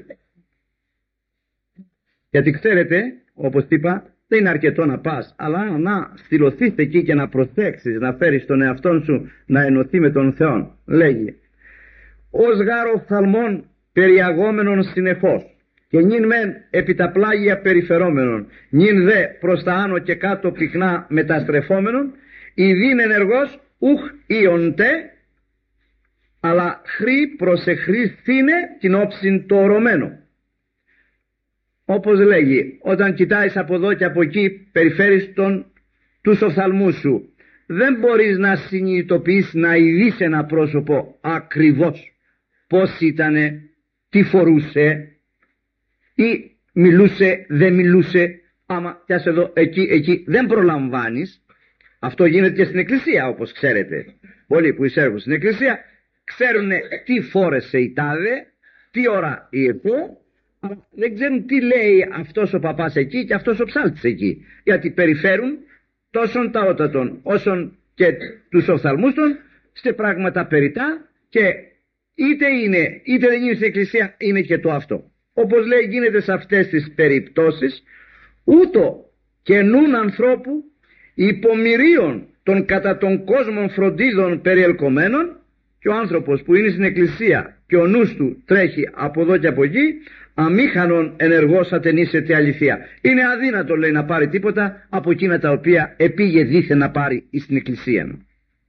Γιατί ξέρετε, όπως είπα, δεν είναι αρκετό να πας, αλλά να στυλωθείς εκεί και να προσέξεις, να φέρεις τον εαυτόν σου να ενωθεί με τον Θεό. Λέγει, ως γάρο φθαλμών περιαγόμενων συνεχώς, και νυν μεν επί τα πλάγια περιφερόμενων, νυν δε προς τα άνω και κάτω πυκνά μεταστρεφόμενων, ειδήν ενεργός ουχ ιοντε, αλλά χρή προσεχρήσθήνε την όψιν το ορωμένο. Όπως λέγει, όταν κοιτάεις από εδώ και από εκεί, περιφέρεις τους οφθαλμούς σου. Δεν μπορείς να συνειδητοποιήσεις, να ειδείς ένα πρόσωπο ακριβώς πώς ήτανε, τι φορούσε ή μιλούσε, δεν μιλούσε. Άμα πιάσε εδώ, εκεί, δεν προλαμβάνεις. Αυτό γίνεται και στην Εκκλησία, όπως ξέρετε. Πολλοί που εισέρχουν στην Εκκλησία ξέρουν τι φόρεσε η τάδε, τι ώρα ήρθε, αλλά δεν ξέρουν τι λέει αυτός ο παπάς εκεί και αυτός ο ψάλτης εκεί. Γιατί περιφέρουν τόσον ταότατον όσον και τους οφθαλμούς των σε πράγματα περιτά, και είτε είναι είτε δεν είναι στην Εκκλησία, είναι και το αυτό. Όπως λέει, γίνεται σε αυτές τις περιπτώσεις ούτω και νουν ανθρώπου υπομοιρίων των κατά τον κόσμων φροντίδων περιελκομένων, και ο άνθρωπος που είναι στην Εκκλησία και ο νους του τρέχει από εδώ και από εκεί, αμήχανον ενεργός ατενίσεται αληθεία. Είναι αδύνατο, λέει, να πάρει τίποτα από εκείνα τα οποία επήγε δήθεν να πάρει στην Εκκλησία.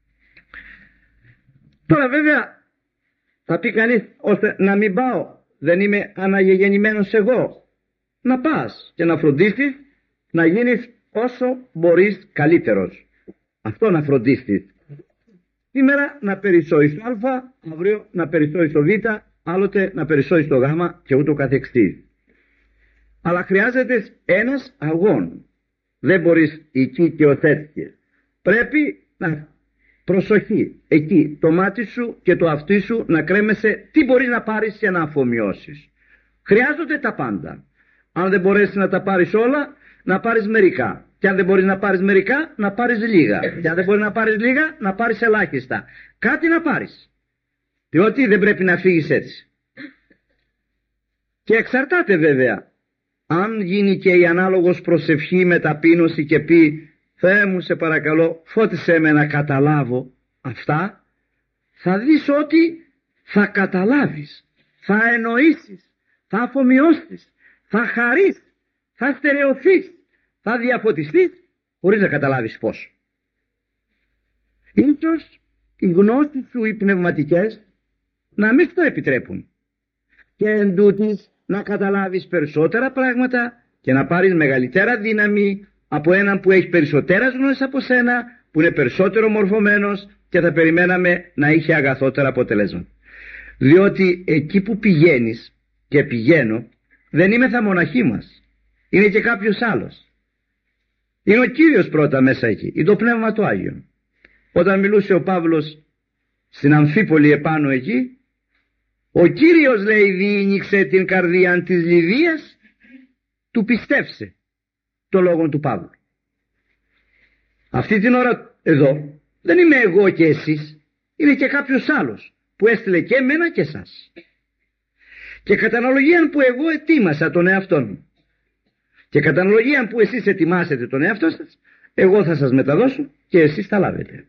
Τώρα βέβαια θα πει κανείς, ώστε να μην πάω, δεν είμαι αναγεγεννημένος εγώ. Να πας και να φροντίσεις να γίνεις όσο μπορείς καλύτερος. Αυτό να φροντίσεις. Σήμερα να περισσόεις το α, αύριο να περισσόεις το β, άλλοτε να περισσώσει το γάμα και ούτω καθεξής. Αλλά χρειάζεται ένας αγών. Δεν μπορείς εκεί και οθέτηκες. Πρέπει να προσοχή. Εκεί το μάτι σου και το αυτί σου να κρέμεσαι τι μπορείς να πάρεις και να αφομοιώσεις. Χρειάζονται τα πάντα. Αν δεν μπορέσεις να τα πάρεις όλα, να πάρεις μερικά. Και αν δεν μπορείς να πάρεις μερικά, να πάρεις λίγα. Και αν δεν μπορείς να πάρεις λίγα, να πάρεις ελάχιστα. Κάτι να πάρεις. Διότι δεν πρέπει να φύγεις έτσι. Και εξαρτάται βέβαια. Αν γίνει και η ανάλογος προσευχή με ταπείνωση και πει «Θεέ μου σε παρακαλώ φώτισέ με να καταλάβω αυτά», θα δεις ότι θα καταλάβεις, θα εννοήσεις, θα αφομοιώσεις, θα χαρείς, θα στερεωθείς, θα διαφωτιστείς χωρίς να καταλάβεις πώς. Ίσως οι γνώσεις σου οι πνευματικές να μην το επιτρέπουν και εν τούτης να καταλάβεις περισσότερα πράγματα και να πάρεις μεγαλύτερα δύναμη από έναν που έχει περισσότερες γνώσεις από σένα, που είναι περισσότερο μορφωμένος και θα περιμέναμε να είχε αγαθότερα αποτελέσματα. Διότι εκεί που πηγαίνεις και πηγαίνω δεν είμαι θα μοναχοί μας, είναι και κάποιος άλλος. Είναι ο Κύριος πρώτα μέσα εκεί, είναι το Πνεύμα του Άγιο. Όταν μιλούσε ο Παύλος στην Αμφίπολη επάνω εκεί, ο Κύριος λέει διήνυξε την καρδία της Λιδίας, του πιστέψε το λόγο του Παύλου. Αυτή την ώρα εδώ δεν είμαι εγώ και εσείς, είναι και κάποιος άλλος που έστειλε και εμένα και εσάς. Και κατά αναλογία που εγώ ετοίμασα τον εαυτό μου και κατά αναλογία που εσείς ετοιμάσετε τον εαυτό σας, εγώ θα σας μεταδώσω και εσείς θα λάβετε.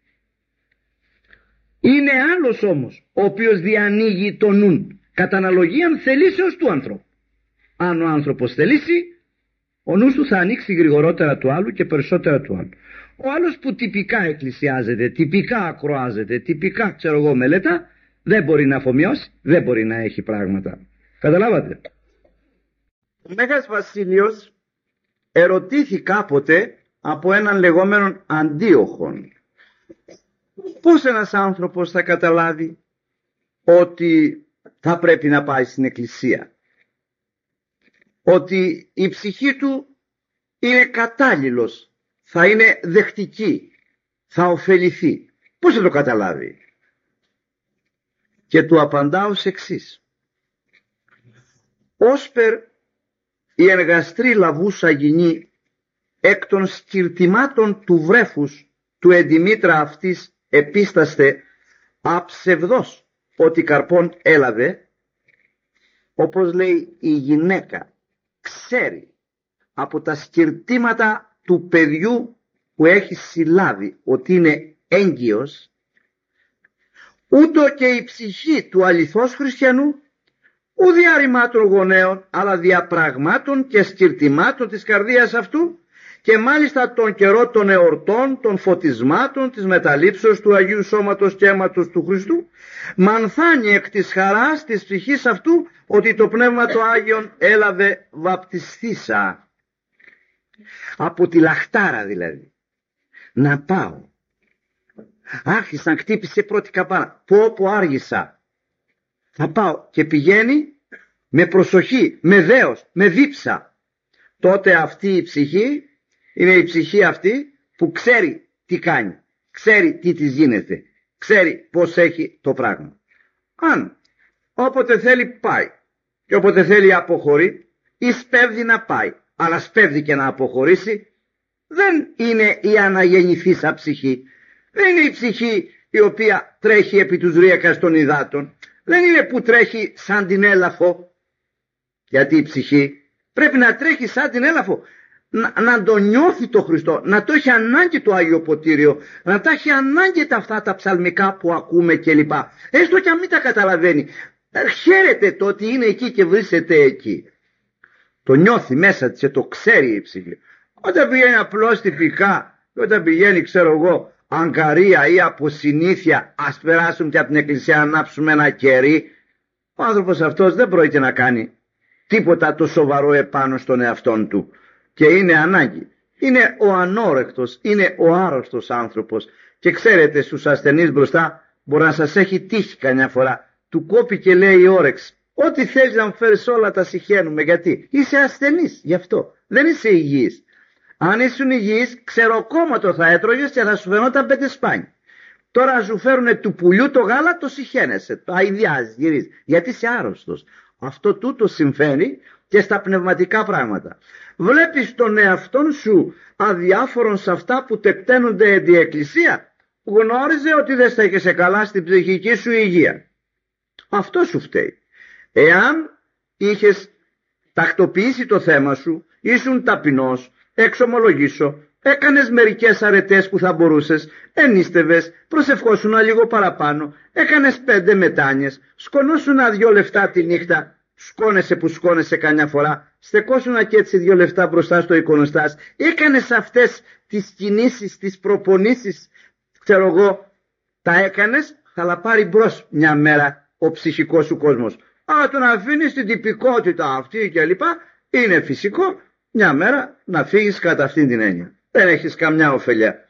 Είναι άλλος όμως ο οποίος διανοίγει το νουν κατά αναλογία θελήσεως του άνθρωπου. Αν ο άνθρωπος θελήσει, ο νους του θα ανοίξει γρηγορότερα του άλλου και περισσότερα του άλλου. Ο άλλος που τυπικά εκκλησιάζεται, τυπικά ακροάζεται, τυπικά ξέρω εγώ μελετά, δεν μπορεί να αφομοιώσει, δεν μπορεί να έχει πράγματα. Καταλάβατε? Ο Μέγας Βασίλειος ερωτήθη κάποτε από έναν λεγόμενον Αντίοχον. Πώς ένας άνθρωπος θα καταλάβει ότι θα πρέπει να πάει στην εκκλησία, ότι η ψυχή του είναι κατάλληλος, θα είναι δεκτική, θα ωφεληθεί? Πώς θα το καταλάβει? Και του απαντάω ως εξής: όσπερ η εργαστρή λαβούσα γυνή εκ των σκυρτημάτων του βρέφους του εντιμήτρα αυτής επίσταστε αψευδός ότι καρπόν έλαβε, όπως λέει η γυναίκα ξέρει από τα σκυρτήματα του παιδιού που έχει συλλάβει ότι είναι έγκυος, ούτω και η ψυχή του αληθώς χριστιανού ου διαρρημάτων γονέων αλλά διαπραγμάτων και σκυρτημάτων της καρδίας αυτού, και μάλιστα τον καιρό των εορτών, των φωτισμάτων, της μεταλήψεως του Αγίου Σώματος και αίματος του Χριστού, μανθάνει εκ της χαράς της ψυχής αυτού ότι το Πνεύμα του Άγιον έλαβε βαπτιστήσα. Από τη λαχτάρα δηλαδή. Να πάω. Άρχισαν, χτύπησε πρώτη καμπάνα. Πω άργησα. Θα πάω. Και πηγαίνει με προσοχή, με δέος, με δίψα. Τότε αυτή η ψυχή είναι η ψυχή αυτή που ξέρει τι κάνει, ξέρει τι της γίνεται, ξέρει πως έχει το πράγμα. Αν όποτε θέλει πάει και όποτε θέλει αποχωρεί, ή σπέβδει να πάει αλλά σπέβδει και να αποχωρήσει, δεν είναι η αναγεννηθήσα ψυχή, δεν είναι η ψυχή η οποία τρέχει επί τους ρύακας των υδάτων, δεν είναι που τρέχει σαν την έλαφο, γιατί η ψυχή πρέπει να τρέχει σαν την έλαφο, να το νιώθει το Χριστό, να το έχει ανάγκη το Άγιο Ποτήριο, να τα έχει ανάγκη αυτά τα ψαλμικά που ακούμε κλπ. Έστω και αν μην τα καταλαβαίνει, χαίρεται το ότι είναι εκεί και βρίσκεται εκεί. Το νιώθει μέσα της και το ξέρει η ψυχή. Όταν πηγαίνει απλώς τυπικά, όταν πηγαίνει ξέρω εγώ αγκαρία ή από συνήθεια, ας περάσουμε και από την εκκλησία να ανάψουμε ένα κερί, ο άνθρωπος αυτός δεν πρόκειται να κάνει τίποτα το σοβαρό επάνω στον εαυτόν του. Και είναι ανάγκη. Είναι ο ανόρεκτος, είναι ο άρρωστος άνθρωπος. Και ξέρετε, στους ασθενείς μπροστά μπορεί να σας έχει τύχει καμιά φορά του κόπηκε, λέει, η όρεξη. Ό,τι θέλεις να μου φέρεις όλα τα συχαίνουμε. Γιατί? Είσαι ασθενής, γι' αυτό. Δεν είσαι υγιής. Αν ήσουν υγιής, ξεροκόμματο θα έτρωγες και θα σου φαινόταν 5 σπάνι. Τώρα σου φέρουνε του πουλιού το γάλα, το συχαίνεσαι, το αηδιάζεις, γυρίζεις. Γιατί είσαι άρρωστος. Αυτό τούτο συμβαίνει και στα πνευματικά πράγματα. Βλέπεις τον εαυτόν σου αδιάφορον σε αυτά που τεκταίνονται εν τη εκκλησία. Γνώριζε ότι δεν στέκεσαι καλά στην ψυχική σου υγεία. Αυτό σου φταίει. Εάν είχες τακτοποιήσει το θέμα σου, ήσουν ταπεινός, εξομολογήσω, έκανες μερικές αρετές που θα μπορούσες, ενίστευες, προσευχόσουνα λίγο παραπάνω, έκανες 5 μετάνιες, σκονόσουνα 2 λεφτά τη νύχτα, σκόνεσαι που σκόνεσαι καμιά φορά, στεκόσουνα και έτσι 2 λεφτά μπροστά στο εικονοστάς, έκανες αυτές τις κινήσεις, τις προπονήσεις, ξέρω εγώ, τα έκανες, θα λαπάρει μπρος μια μέρα ο ψυχικός σου κόσμος. Αλλά το να αφήνεις την τυπικότητα αυτή και λοιπά, είναι φυσικό μια μέρα να φύγεις κατά αυτήν την έννοια. Δεν έχεις καμιά ωφελιά.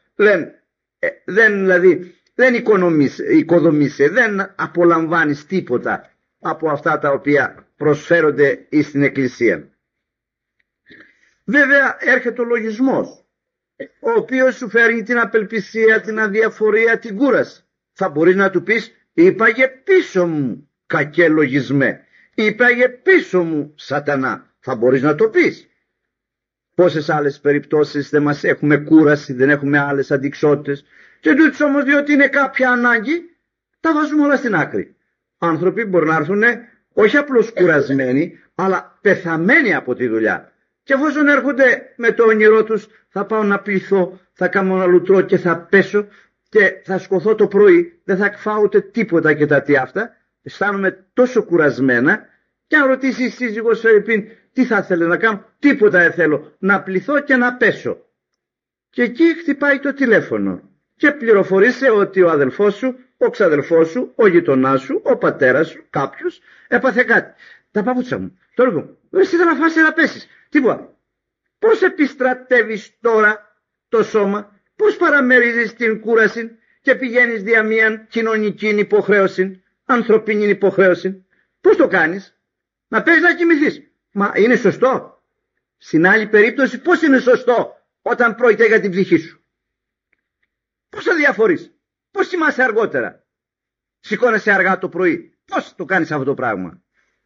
Δεν οικοδομείσαι, δεν απολαμβάνεις τίποτα από αυτά τα οποία προσφέρονται στην Εκκλησία. Βέβαια έρχεται ο λογισμός, ο οποίος σου φέρνει την απελπισία, την αδιαφορία, την κούραση. Θα μπορείς να του πεις, είπαγε πίσω μου κακέ λογισμέ, είπαγε πίσω μου σατανά. Θα μπορείς να το πεις. Πόσες άλλες περιπτώσεις δεν μας έχουμε κούραση, δεν έχουμε άλλες αντιξότητες, και τούτος όμως διότι είναι κάποια ανάγκη, τα βάζουμε όλα στην άκρη. Άνθρωποι μπορεί να έρθουν όχι απλώς κουρασμένοι, αλλά πεθαμένοι από τη δουλειά. Και εφόσον έρχονται με το όνειρό τους, θα πάω να πληθώ, θα κάνω ένα λουτρό και θα πέσω και θα σκοθώ το πρωί, δεν θα φάω ούτε τίποτα και τα τι αυτά, αισθάνομαι τόσο κουρασμένα. Και αν ρωτήσει η σύζυγος Φερρυπίν, τι θα ήθελε να κάνω, τίποτα δεν θέλω, να πληθώ και να πέσω. Και εκεί χτυπάει το τηλέφωνο και πληροφορείσαι ότι ο αδελφός σου, ο ξαδελφός σου, ο γειτονάς σου, ο πατέρας σου, κάποιος έπαθε κάτι. Τα παπούτσα μου, το έργο μου, εσύ θα να φας να πέσεις, τίποτα. Πώς επιστρατεύεις τώρα το σώμα, πώς παραμερίζεις την κούραση και πηγαίνεις δια μίαν κοινωνική υποχρέωση, ανθρωπίνη υποχρέωση. Πώς το κάνεις? Να παίζεις να κοιμηθείς. Μα είναι σωστό? Στην άλλη περίπτωση πώς είναι σωστό όταν πρόκειται για την ψυχή σου? Πώς θα διαφορείς? Πώς κοιμάσαι αργότερα? Σηκώνεσαι αργά το πρωί? Πώς το κάνεις αυτό το πράγμα?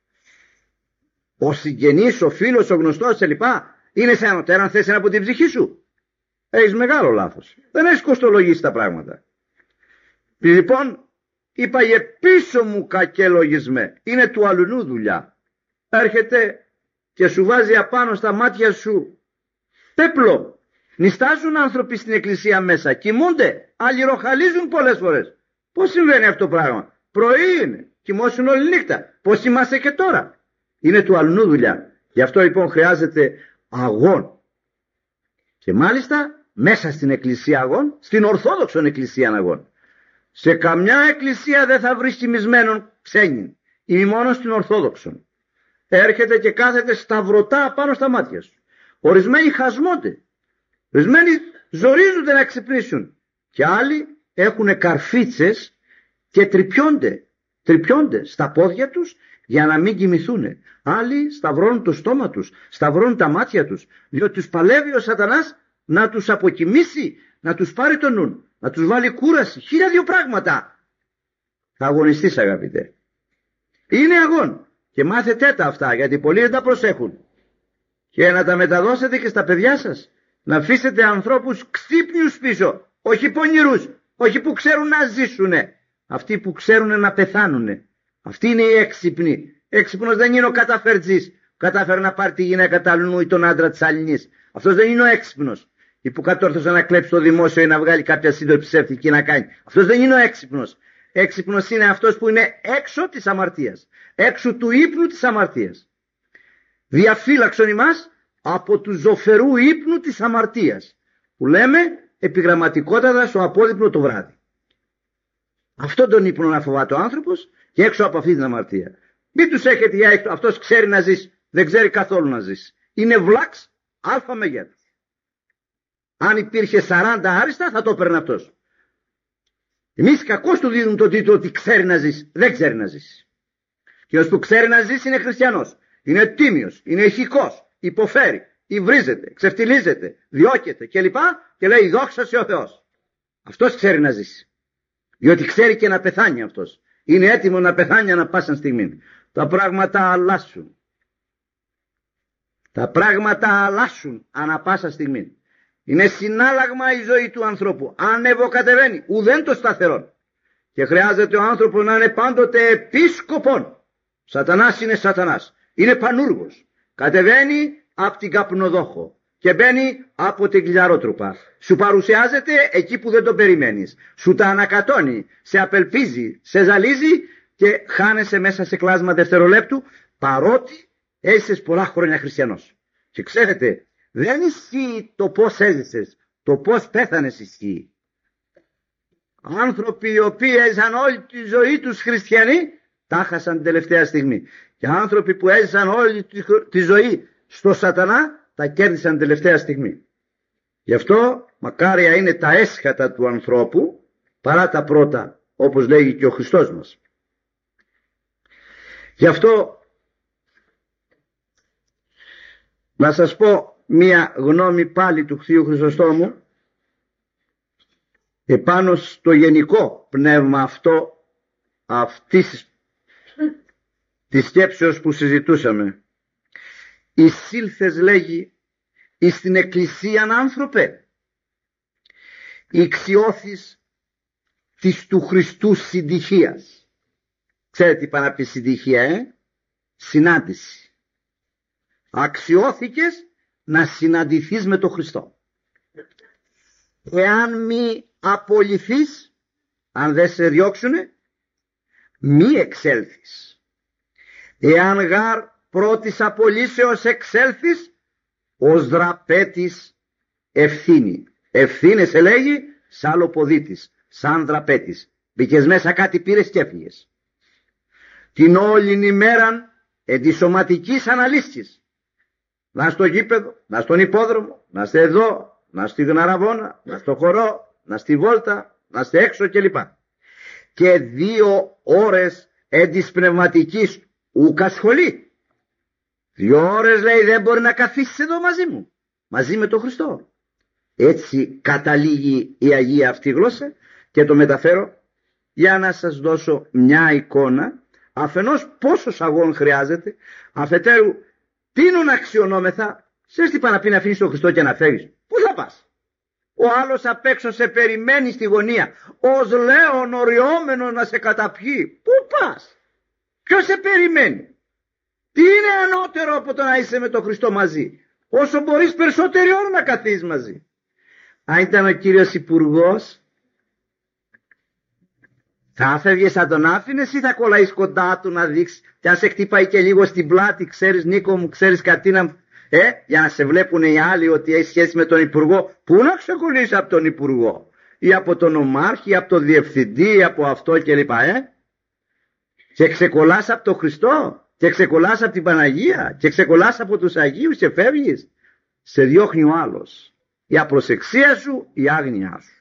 Ο συγγενής, ο φίλος, ο γνωστός κλπ. Είναι σε ανωτέραν θέση από την ψυχή σου? Έχεις μεγάλο λάθος. Δεν έχεις κοστολογήσει τα πράγματα. Λοιπόν, είπαγε πίσω μου κακέ λογισμέ. Είναι του αλουνού δουλειά. Έρχεται και σου βάζει απάνω στα μάτια σου πέπλο. Νιστάζουν άνθρωποι στην εκκλησία μέσα, κοιμούνται, άλλοι ροχαλίζουν πολλές φορές. Πώς συμβαίνει αυτό το πράγμα? Πρωί είναι, κοιμώσουν όλη νύχτα. Πώς είμαστε και τώρα? Είναι του αλουνού δουλειά. Γι' αυτό λοιπόν χρειάζεται αγών. Και μάλιστα μέσα στην εκκλησία αγών, στην ορθόδοξον εκκλησία αγών. Σε καμιά εκκλησία δεν θα βρεις κοιμισμένον ξένην, ή μόνο στην ορθόδοξον. Έρχεται και κάθεται σταυρωτά πάνω στα μάτια σου. Ορισμένοι χασμόνται, ορισμένοι ζορίζονται να ξυπνήσουν, και άλλοι έχουν καρφίτσες και τρυπιόνται στα πόδια τους για να μην κοιμηθούν. Άλλοι σταυρώνουν το στόμα τους, σταυρώνουν τα μάτια τους, διότι τους παλεύει ο σατανάς να τους αποκοιμήσει, να τους πάρει το νου, να τους βάλει κούραση, 1002 πράγματα. Θα αγωνιστείς, αγαπητέ. Είναι αγών και μάθετε τα αυτά, γιατί πολλοί δεν τα προσέχουν. Και να τα μεταδώσετε και στα παιδιά σας. Να αφήσετε ανθρώπους ξύπνιους πίσω, όχι πονηρούς, όχι που ξέρουν να ζήσουνε, αυτοί που ξέρουν να πεθάνουνε. Αυτοί είναι οι έξυπνοι. Έξυπνος δεν είναι ο καταφερτζής, κατάφερε να πάρει τη γυναίκα του αλλού ή τον άντρα της αλληνής. Αυτός δεν είναι ο έξυπνος. Ή που κατόρθωσε να κλέψει το δημόσιο ή να βγάλει κάποια σύντομη ψεύτικη να κάνει. Αυτός δεν είναι ο έξυπνος. Έξυπνος είναι αυτός που είναι έξω της αμαρτίας, έξω του ύπνου της αμαρτίας. Διαφύλαξον ημάς από του ζωφερού ύπνου της αμαρτίας, που λέμε επιγραμματικότατα στο απόδειπνο το βράδυ. Αυτόν τον ύπνο να φοβάται ο άνθρωπος και έξω από αυτή την αμαρτία. Μην τους έχετε για έξω, αυτός ξέρει να ζήσει, δεν ξέρει καθόλου να ζήσει. Είναι βλάξ αλφα μεγέθους. Αν υπήρχε 40 άριστα θα το έπαιρνε αυτός. Εμείς κακώς του δίνουν τον τίτλο ότι ξέρει να ζήσει. Δεν ξέρει να ζήσει. Εκείνος που ξέρει να ζήσει είναι χριστιανός. Είναι τίμιος, είναι ηχικός, υποφέρει, υβρίζεται, ξεφτιλίζεται, διώκεται κλπ. Και λέει δόξα σε ο Θεός. Αυτός ξέρει να ζήσει. Διότι ξέρει και να πεθάνει αυτός. Είναι έτοιμο να πεθάνει ανά πάσα στιγμή. Τα πράγματα αλλάσουν. Τα πράγματα αλλάσουν ανά πάσα στιγμή. Είναι συνάλλαγμα η ζωή του ανθρώπου. Ανεβοκατεβαίνει, ουδέν το σταθερόν. Και χρειάζεται ο άνθρωπος να είναι πάντοτε επίσκοπον. Σατανάς είναι σατανάς. Είναι πανούργος. Κατεβαίνει από την καπνοδόχο και μπαίνει από την κλιαρότρουπα. Σου παρουσιάζεται εκεί που δεν το περιμένεις. Σου τα ανακατώνει, σε απελπίζει, σε ζαλίζει και χάνεσαι μέσα σε κλάσμα δευτερολέπτου, παρότι έζησες πολλά χρόνια χριστιανός. Και ξέρετε, δεν ισχύει το πώς έζησες, το πώς πέθανες ισχύει. Άνθρωποι οι οποίοι έζησαν όλη τη ζωή τους χριστιανοί, τα χάσαν την τελευταία στιγμή. Και άνθρωποι που έζησαν όλη τη ζωή στο σατανά, τα κέρδισαν την τελευταία στιγμή. Γι' αυτό μακάρια είναι τα έσχατα του ανθρώπου παρά τα πρώτα, όπως λέγει και ο Χριστός μας. Γι' αυτό να σας πω μία γνώμη πάλι του Θείου Χρυσοστόμου επάνω στο γενικό πνεύμα αυτό αυτής της σκέψεως που συζητούσαμε. Εισήλθες, λέγει, εις την εκκλησίαν άνθρωπε, ηξιώθης της του Χριστού συντυχίας. Ξέρετε τι πάνε να πει συντυχία, συνάντηση. Αξιώθηκες να συναντηθείς με τον Χριστό. Εάν μη απολυθείς, αν δεν σε διώξουνε, μη εξέλθεις. Εάν γάρ πρώτης απολύσεως εξέλθεις, ως δραπέτης ευθύνη. Ευθύνεσαι, λέγει, σαν άλλο ποδίτης, σαν δραπέτης. Μπήκες μέσα, κάτι πήρες και έφυγες. Την όλην ημέραν εν της σωματικής αναλύσης. Να στο γήπεδο, να στον υπόδρομο, να είστε εδώ, να στη Γναραβώνα, να στο χορό, να στη βόλτα, να είστε έξω κλπ. Και 2 ώρες εν της πνευματικής ούκα σχολή. 2 ώρες, λέει, δεν μπορεί να καθίσεις εδώ μαζί μου, μαζί με τον Χριστό. Έτσι καταλήγει η Αγία αυτή γλώσσα και το μεταφέρω για να σας δώσω μια εικόνα αφενός πόσος αγών χρειάζεται, αφετέρου τίνον αξιονόμεθα. Ξέρεις τι πάει να πει να αφήνεις τον Χριστό και να φεύγεις? Πού θα πας? Ο άλλος απ' έξω σε περιμένει στη γωνία, ως λέον οριόμενος να σε καταπιεί. Πού πας? Ποιος σε περιμένει? Τι είναι ανώτερο από το να είσαι με τον Χριστό μαζί? Όσο μπορείς περισσότερη ώρα να καθίσεις μαζί. Αν ήταν ο κύριος Υπουργός, θα φεύγες, θα τον άφηνες ή θα κολλάεις κοντά του να δείξεις? Και αν σε χτυπάει και λίγο στην πλάτη, ξέρεις Νίκο μου, ξέρεις Κατίνα, για να σε βλέπουν οι άλλοι ότι έχει σχέση με τον Υπουργό, πού να ξεκολλήσεις από τον Υπουργό? Ή από τον Ομάρχη, ή από τον Διευθυντή, ή από αυτό κλπ. Και ξεκολλάς από τον Χριστό, και ξεκολλάς από την Παναγία, και ξεκολλάς από τους Αγίους και φεύγεις. Σε διώχνει ο άλλος. Η απροσεξία σου, η άγνοιά σου.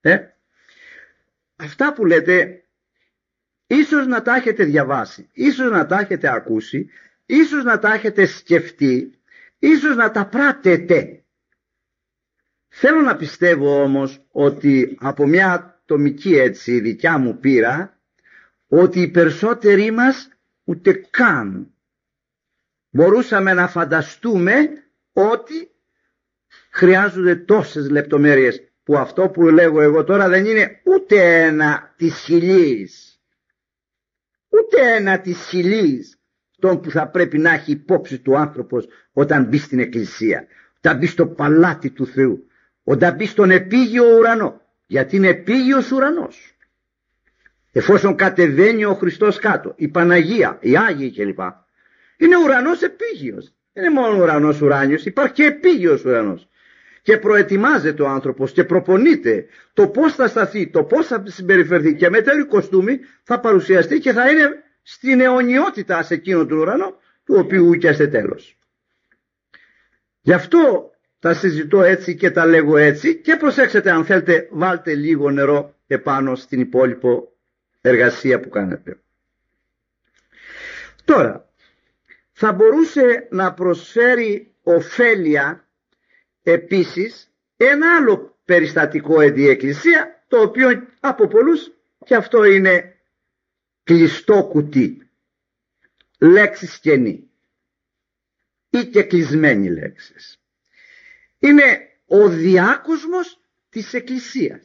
Αυτά που λέτε, ίσως να τα έχετε διαβάσει, ίσως να τα έχετε ακούσει, ίσως να τα έχετε σκεφτεί, ίσως να τα πράτετε. Θέλω να πιστεύω όμως ότι από μια ατομική έτσι δικιά μου πείρα, ότι οι περισσότεροι μας ούτε καν μπορούσαμε να φανταστούμε ότι χρειάζονται τόσες λεπτομέρειες, που αυτό που λέγω εγώ τώρα δεν είναι ούτε ένα της χιλής, ούτε ένα της χιλής τον που θα πρέπει να έχει υπόψη του άνθρωπος όταν μπει στην εκκλησία, όταν μπει στο παλάτι του Θεού, όταν μπει στον επίγειο ουρανό, γιατί είναι επίγειος ουρανός. Εφόσον κατεβαίνει ο Χριστός κάτω, η Παναγία, οι Άγιοι κλπ. Είναι ουρανός επίγειος. Δεν είναι μόνο ουρανός ουράνιος, υπάρχει και επίγειος ουρανός. Και προετοιμάζεται ο άνθρωπος και προπονείται το πώς θα σταθεί, το πώς θα συμπεριφερθεί, και με τέλειο κοστούμι θα παρουσιαστεί και θα είναι στην αιωνιότητα σε εκείνο τον ουρανό, του οποίου ούκιαστε τέλος. Γι' αυτό τα συζητώ έτσι και τα λέγω έτσι, και προσέξτε, αν θέλετε βάλτε λίγο νερό επάνω στην υπόλοιπο εργασία που κάνετε. Τώρα, θα μπορούσε να προσφέρει ωφέλεια επίσης ένα άλλο περιστατικό η Εκκλησία, το οποίο από πολλούς και αυτό είναι κλειστό κουτί, λέξη σκενή ή και κλεισμένη λέξεις. Είναι ο διάκοσμος της Εκκλησίας,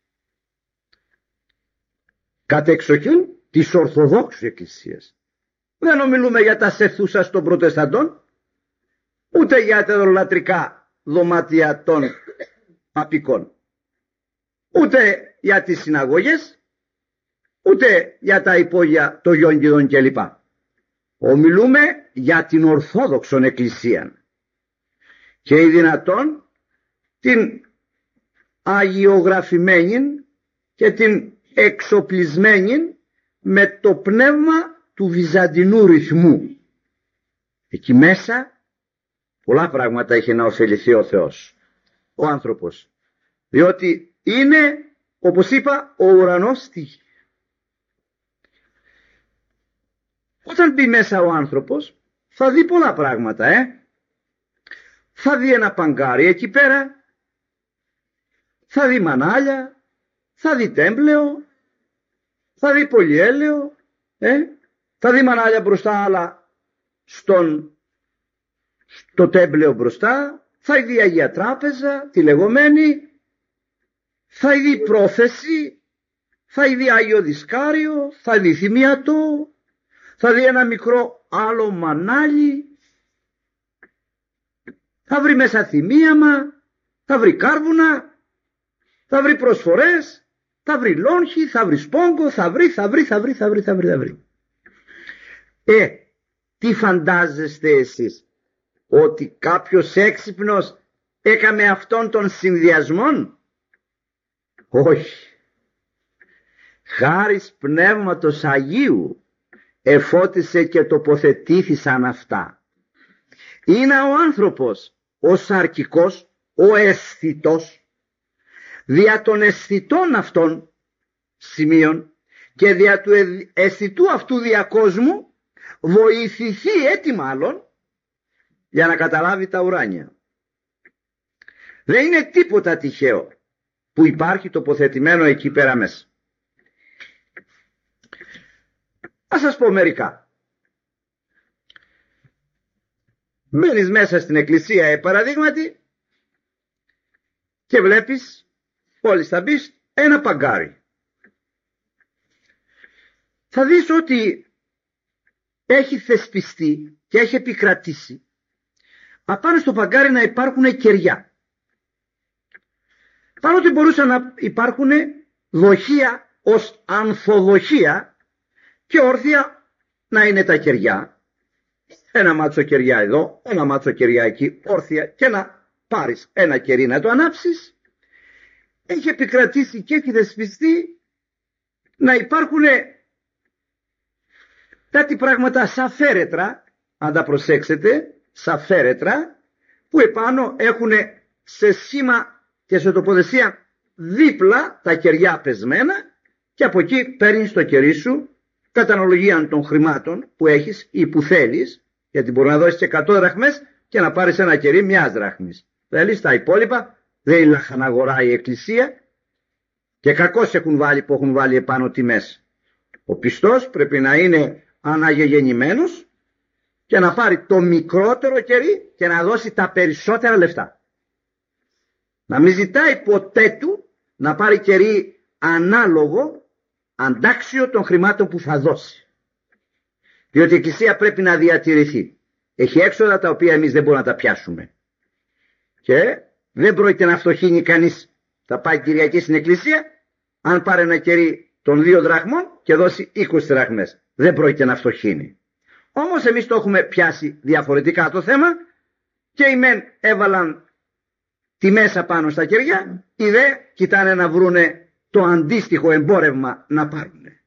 κατεξοχήν της Ορθοδόξου Εκκλησίας. Δεν ομιλούμε για τα σεθούσα των Προτεσταντών, ούτε για τα ειδωλολατρικά δωμάτια των παπικών, ούτε για τις συναγωγές, ούτε για τα υπόγεια των Γιόγκιδων κλπ. Ομιλούμε για την Ορθόδοξον Εκκλησία και η δυνατόν την αγιογραφημένη και την εξοπλισμένη με το πνεύμα του βυζαντινού ρυθμού. Εκεί μέσα πολλά πράγματα έχει να ωφεληθεί ο Θεός, ο άνθρωπος, διότι είναι, όπως είπα, ο ουρανός στη γη. Όταν μπει μέσα ο άνθρωπος θα δει πολλά πράγματα, θα δει ένα παγκάρι εκεί πέρα, θα δει μανάλια, θα δει τέμπλεο, θα δει πολυέλαιο, θα δει μανάλια μπροστά, αλλά στο τέμπλεο μπροστά, θα δει Αγία Τράπεζα, τη λεγόμενη, θα δει πρόθεση, θα δει Άγιο Δισκάριο, θα δει θυμιατό, θα δει ένα μικρό άλλο μανάλι, θα βρει μέσα θυμίαμα, θα βρει κάρβουνα, θα βρει προσφορές, θα βρει λόγχη, θα βρει σπόγκο, θα βρει. Τι φαντάζεστε εσείς, ότι κάποιος έξυπνος έκαμε αυτόν τον συνδυασμόν? Όχι. Χάρις Πνεύματος Αγίου εφώτισε και τοποθετήθησαν αυτά. Είναι ο άνθρωπος ο σαρκικός, ο αισθητός, δια των αισθητών αυτών σημείων και δια του αισθητού αυτού διακόσμου βοηθηθεί έτη μάλλον για να καταλάβει τα ουράνια. Δεν είναι τίποτα τυχαίο που υπάρχει τοποθετημένο εκεί πέρα μέσα. Ας σας πω μερικά. Μένεις μέσα στην εκκλησία, παραδείγματι, και βλέπεις, μόλις θα μπεις, ένα παγκάρι. Θα δεις ότι έχει θεσπιστεί και έχει επικρατήσει απάνω στο παγκάρι να υπάρχουν κεριά. Παρότι μπορούσαν να υπάρχουν δοχεία ως ανθοδοχεία και όρθια να είναι τα κεριά. Ένα μάτσο κεριά εδώ, ένα μάτσο κεριά εκεί, όρθια, και να πάρεις ένα κερί να το ανάψεις. Έχει επικρατήσει και έχει θεσπιστεί να υπάρχουν κάτι πράγματα σαν φέρετρα, αν τα προσέξετε, σαν φέρετρα, που επάνω έχουν σε σήμα και σε τοποθεσία δίπλα τα κεριά πεσμένα, και από εκεί παίρνεις το κερί σου κατά αναλογία των χρημάτων που έχεις ή που θέλεις, γιατί μπορεί να δώσεις 100 δραχμές και να πάρεις ένα κερί μιας δραχμής. Θέλεις τα υπόλοιπα, δεν είναι λαχαναγορά η εκκλησία, και κακώς έχουν βάλει που έχουν βάλει επάνω τιμές. Ο πιστός πρέπει να είναι αναγεγεννημένος και να πάρει το μικρότερο κερί και να δώσει τα περισσότερα λεφτά. Να μην ζητάει ποτέ του να πάρει κερί ανάλογο, αντάξιο των χρημάτων που θα δώσει. Διότι η εκκλησία πρέπει να διατηρηθεί. Έχει έξοδα τα οποία εμείς δεν μπορούμε να τα πιάσουμε. Και δεν πρόκειται να φτωχύνει κανείς. Θα πάει Κυριακή στην εκκλησία, αν πάρει ένα κερί των 2 δραχμών και δώσει 20 δραχμές. Δεν πρόκειται να φτωχύνει. Όμως εμείς το έχουμε πιάσει διαφορετικά το θέμα, και οι μεν έβαλαν τη μέσα πάνω στα κεριά, οι δε κοιτάνε να βρούνε το αντίστοιχο εμπόρευμα να πάρουνε.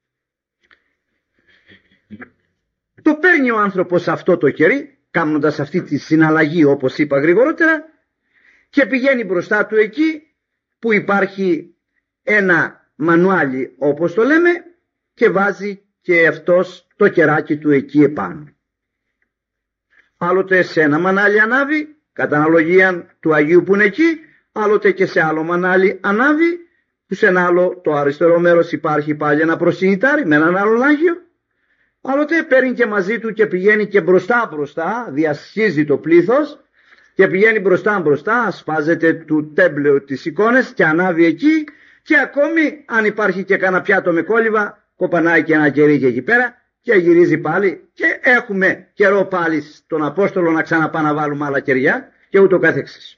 Το παίρνει ο άνθρωπος αυτό το κερί, κάνοντας αυτή τη συναλλαγή όπως είπα γρηγορότερα, και πηγαίνει μπροστά του εκεί που υπάρχει ένα μανουάλι όπως το λέμε, και βάζει και αυτός το κεράκι του εκεί επάνω. Άλλοτε σε ένα μανάλι ανάβει, κατά αναλογία του Αγίου που είναι εκεί, άλλοτε και σε άλλο μανάλι ανάβει, που σε ένα άλλο το αριστερό μέρος υπάρχει πάλι ένα προσκυνητάρι με έναν άλλο Άγιο. Άλλοτε παίρνει και μαζί του και πηγαίνει και μπροστά, διασχίζει το πλήθος και πηγαίνει μπροστά, ασπάζεται του τέμπλεου τις εικόνες και ανάβει εκεί, και ακόμη αν υπάρχει και κανένα πιάτο με κόλληβα, κοπανάει και ένα κερί εκεί πέρα και γυρίζει πάλι, και έχουμε καιρό πάλι στον Απόστολο να ξαναπάμε να βάλουμε άλλα κεριά και ούτω καθεξής.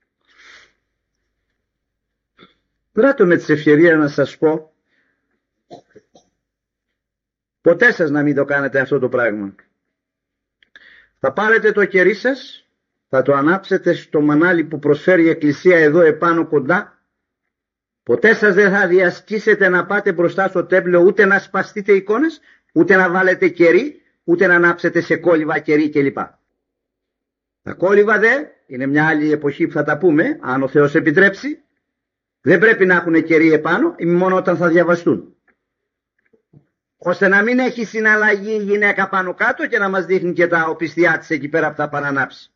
Δράτω με τις ευκαιρίες να σας πω, ποτέ σας να μην το κάνετε αυτό το πράγμα. Θα πάρετε το κερί σας, θα το ανάψετε στο μανάλι που προσφέρει η Εκκλησία εδώ επάνω κοντά. Ποτέ σας δεν θα διασκήσετε να πάτε μπροστά στο τέμπλο, ούτε να σπαστείτε εικόνες, ούτε να βάλετε κερί, ούτε να ανάψετε σε κόλληβα κερί κλπ. Τα κόλληβα είναι μια άλλη εποχή που θα τα πούμε, αν ο Θεός επιτρέψει. Δεν πρέπει να έχουν κερί επάνω, ή μόνο όταν θα διαβαστούν. Ώστε να μην έχει συναλλαγή η γυναίκα πάνω κάτω και να μας δείχνει και τα οπισθιά της εκεί πέρα που θα παρανάψει.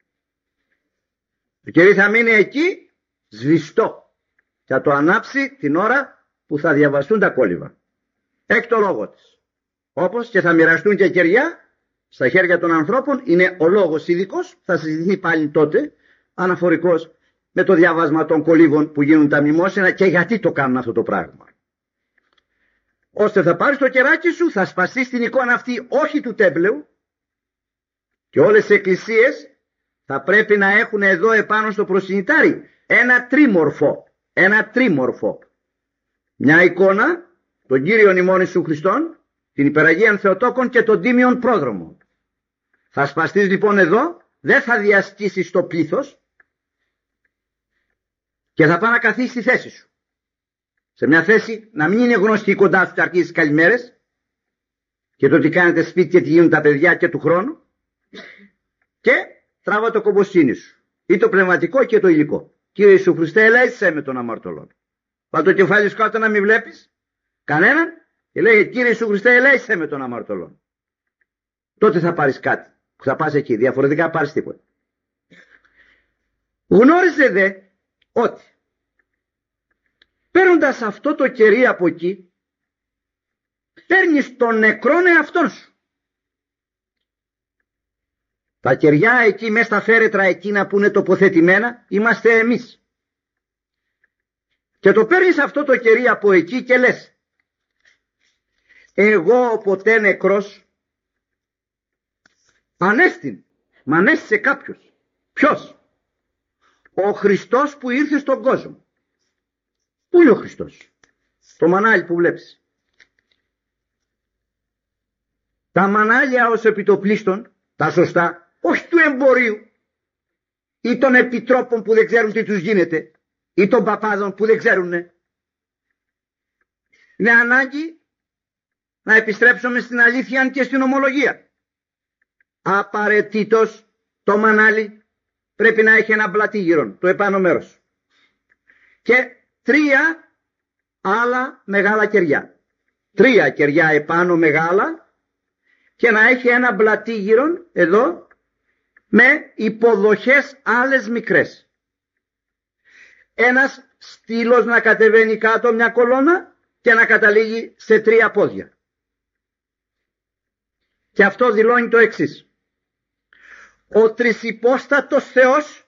Το κερί θα μείνει εκεί σβηστό. Θα το ανάψει την ώρα που θα διαβαστούν τα κόλληβα. Έχει το λόγο της. Όπως και θα μοιραστούν και κεριά στα χέρια των ανθρώπων, είναι ο λόγος ειδικός, θα συζητηθεί πάλι τότε, αναφορικός με το διάβασμα των κολύβων που γίνουν τα μνημόσυνα και γιατί το κάνουν αυτό το πράγμα. Ώστε θα πάρεις το κεράκι σου, θα σπαστείς την εικόνα αυτή όχι του τέμπλεου, και όλες οι εκκλησίες θα πρέπει να έχουν εδώ επάνω στο προσκυνητάρι ένα τρίμορφο. Μια εικόνα, τον Κύριον ημών Ιησού Χριστόν, την Υπεραγίαν Θεοτόκον και τον Τίμιον Πρόδρομο. Θα σπαστείς λοιπόν εδώ, δεν θα διασκήσεις το πλήθος και θα πάει να καθίσεις στη θέση σου. Σε μια θέση να μην είναι γνωστή κοντά σου και αρχίσεις καλημέρες και το τι κάνετε σπίτι και τι γίνουν τα παιδιά και του χρόνου, και τράβα το κομποσκήνι σου, ή το πνευματικό και το υλικό. Κύριε Ιησού Χριστέ, ελέησέ με των αμαρτωλών. Βάλ το κεφάλι σου κάτω να μην βλέπεις κανέναν και λέγε Κύριε Ιησού Χριστέ, ελέησέ με των αμαρτωλών. Τότε θα πάρεις κάτι που θα πας εκεί, διαφορετικά πάρεις τίποτα. Γνώριζε δε ότι παίρνοντας αυτό το κερί από εκεί, παίρνεις τον νεκρόν εαυτόν σου. Τα κεριά εκεί μέσα στα φέρετρα εκείνα που είναι τοποθετημένα είμαστε εμείς. Και το παίρνεις αυτό το κερί από εκεί και λες εγώ ποτέ νεκρός ανέστην, μ' ανέστησε κάποιος. Ποιος? Ο Χριστός που ήρθε στον κόσμο. Πού είναι ο Χριστός? Το μανάλι που βλέπεις. Τα μανάλια ως επιτοπλίστων, τα σωστά, όχι του εμπορίου ή των επιτρόπων που δεν ξέρουν τι τους γίνεται ή των παπάδων που δεν ξέρουν. Είναι ανάγκη να επιστρέψουμε στην αλήθεια και στην ομολογία. Απαραίτητος το μανάλι πρέπει να έχει ένα πλατήγυρο, το επάνω μέρος, και 3 άλλα μεγάλα κεριά. 3 κεριά επάνω μεγάλα και να έχει ένα πλατήγυρο εδώ με υποδοχές άλλες μικρές. Ένας στήλος να κατεβαίνει κάτω μια κολόνα και να καταλήγει σε 3 πόδια. Και αυτό δηλώνει το εξής. Ο τρισυπόστατος Θεός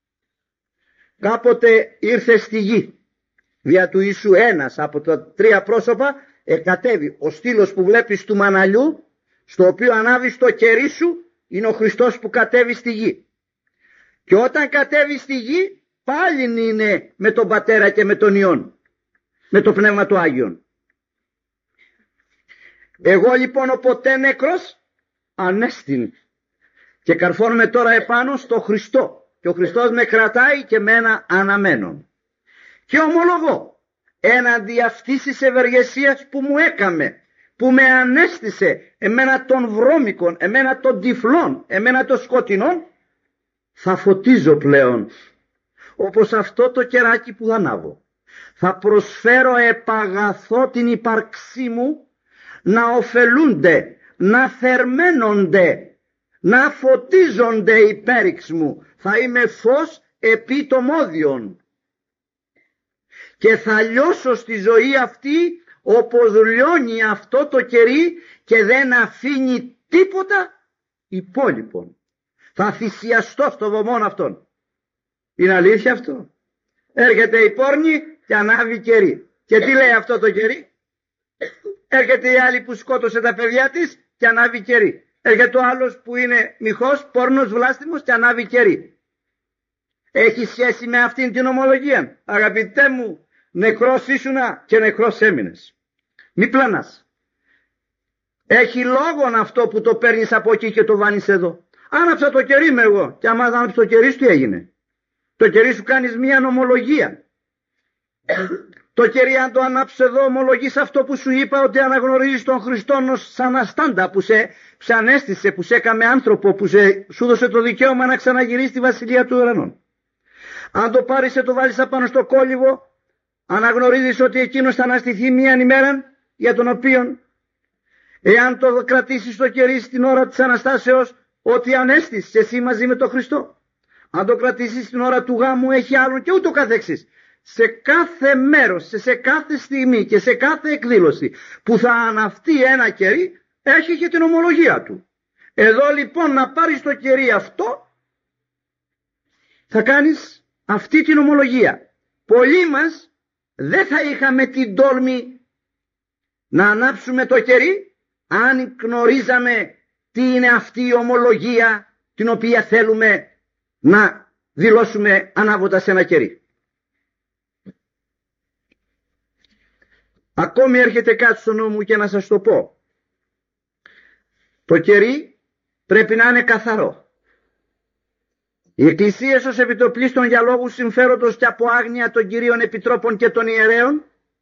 κάποτε ήρθε στη γη. Δια του Ιησού ένας από τα 3 πρόσωπα εκατέβη. Ο στήλος που βλέπεις του μαναλιού, στο οποίο ανάβεις το κερί σου, είναι ο Χριστός που κατέβει στη γη. Και όταν κατέβει στη γη, πάλι είναι με τον Πατέρα και με τον Υιόν, με το Πνεύμα του Άγιον. Εγώ λοιπόν ο ποτέ νεκρός ανέστην και καρφώνομαι τώρα επάνω στο Χριστό, και ο Χριστός με κρατάει και μένα αναμένω. Και ομολογώ έναντι αυτής της ευεργεσίας που μου έκαμε, που με ανέστησε, εμένα των βρώμικων, εμένα των τυφλών, εμένα των σκοτεινών, θα φωτίζω πλέον όπως αυτό το κεράκι που θα ανάβω. Θα προσφέρω επαγαθώ την ύπαρξή μου να ωφελούνται, να θερμαίνονται, να φωτίζονται υπέρηξ μου. Θα είμαι φως επί το μόδιον και θα λιώσω στη ζωή αυτή όπως λιώνει αυτό το κερί και δεν αφήνει τίποτα υπόλοιπον. Θα θυσιαστώ στο βωμόν αυτόν. Είναι αλήθεια αυτό? Έρχεται η πόρνη και ανάβει κερί. Και τι λέει αυτό το κερί? Έρχεται η άλλη που σκότωσε τα παιδιά της και ανάβει κερί. Έρχεται ο άλλος που είναι μοιχός, πόρνος, βλάστημος και ανάβει κερί. Έχει σχέση με αυτήν την ομολογία? Αγαπητέ μου, νεκρός ήσουνα και νεκρός έμεινες. Μη πλανάς. Έχει λόγον αυτό που το παίρνεις από εκεί και το βάνεις εδώ. Άναψα το κερί με εγώ. Και άμα άναψε το κερί σου, τι έγινε? Το κερί σου κάνεις μία νομολογία. Το κερί αν το ανάψεις εδώ, ομολογείς αυτό που σου είπα, ότι αναγνωρίζεις τον Χριστόν ως αναστάντα, που σε ανέστησε, που σε έκαμε άνθρωπο, που σου δώσε το δικαίωμα να ξαναγυρίσεις στη βασιλεία του ουρανών. Αν το πάρεις και το βάλεις απάνω στο κόλυβο, αναγνωρίζεις ότι εκείνος θα αναστηθεί μίαν ημέρα, για τον οποίον, εάν το κρατήσεις το κερί στην ώρα της Αναστάσεως, ότι ανέστησες εσύ μαζί με τον Χριστό. Αν το κρατήσεις στην ώρα του γάμου, έχει άλλον και ούτω καθεξής. Σε κάθε μέρος, σε κάθε στιγμή και σε κάθε εκδήλωση που θα αναυτεί ένα κερί, έχει και την ομολογία του. Εδώ λοιπόν να πάρεις το κερί αυτό, θα κάνεις αυτή την ομολογία. Πολλοί μας δεν θα είχαμε την τόλμη να ανάψουμε το κερί αν γνωρίζαμε τι είναι αυτή η ομολογία την οποία θέλουμε να δηλώσουμε ανάβοντας ένα κερί. Ακόμη έρχεται κάτι στο νου μου και να σας το πω. Το κερί πρέπει να είναι καθαρό. Οι εκκλησίες ως επιτοπλίστων για λόγους συμφέροντος και από άγνοια των κυρίων επιτρόπων και των ιερέων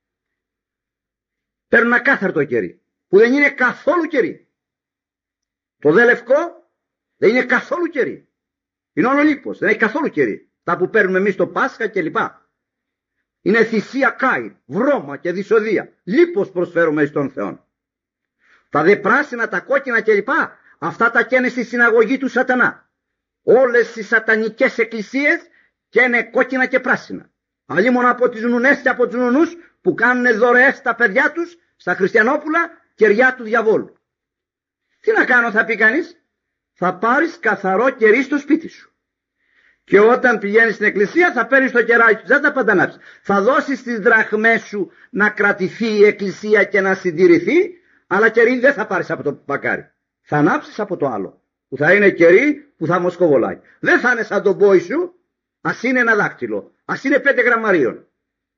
παίρνουν ακάθαρτο κερί, που δεν είναι καθόλου κερί. Το δε λευκό δεν είναι καθόλου κερί. Είναι όλο λίπος, δεν έχει καθόλου κερί. Τα που παίρνουμε εμείς το Πάσχα κλπ. Είναι θυσία κάη, βρώμα και δυσοδεία. Λίπος προσφέρουμε εις τον Θεό. Τα δε πράσινα, τα κόκκινα κλπ. Αυτά τα καίνε στη συναγωγή του σατανά. Όλες οι σατανικές εκκλησίες καίνε κόκκινα και πράσινα. Αλλήμον από τις νουνές και από τους νουνούς που κάνουν δωρεές στα παιδιά τους, στα χριστιανόπουλα, κεριά του διαβόλου. Τι να κάνω, θα πει κανείς? Θα πάρεις καθαρό κερί στο σπίτι σου. Και όταν πηγαίνεις στην εκκλησία θα παίρνεις το κεράκι σου, δεν θα παντανάψεις. Θα δώσεις τις δραχμές σου να κρατηθεί η εκκλησία και να συντηρηθεί, αλλά κερί δεν θα πάρεις από το μπακάρι. Θα ανάψεις από το άλλο, που θα είναι κερί που θα μοσκοβολάει. Δεν θα είναι σαν τον πόη σου, ας είναι ένα δάκτυλο, ας είναι 5 γραμμαρίων.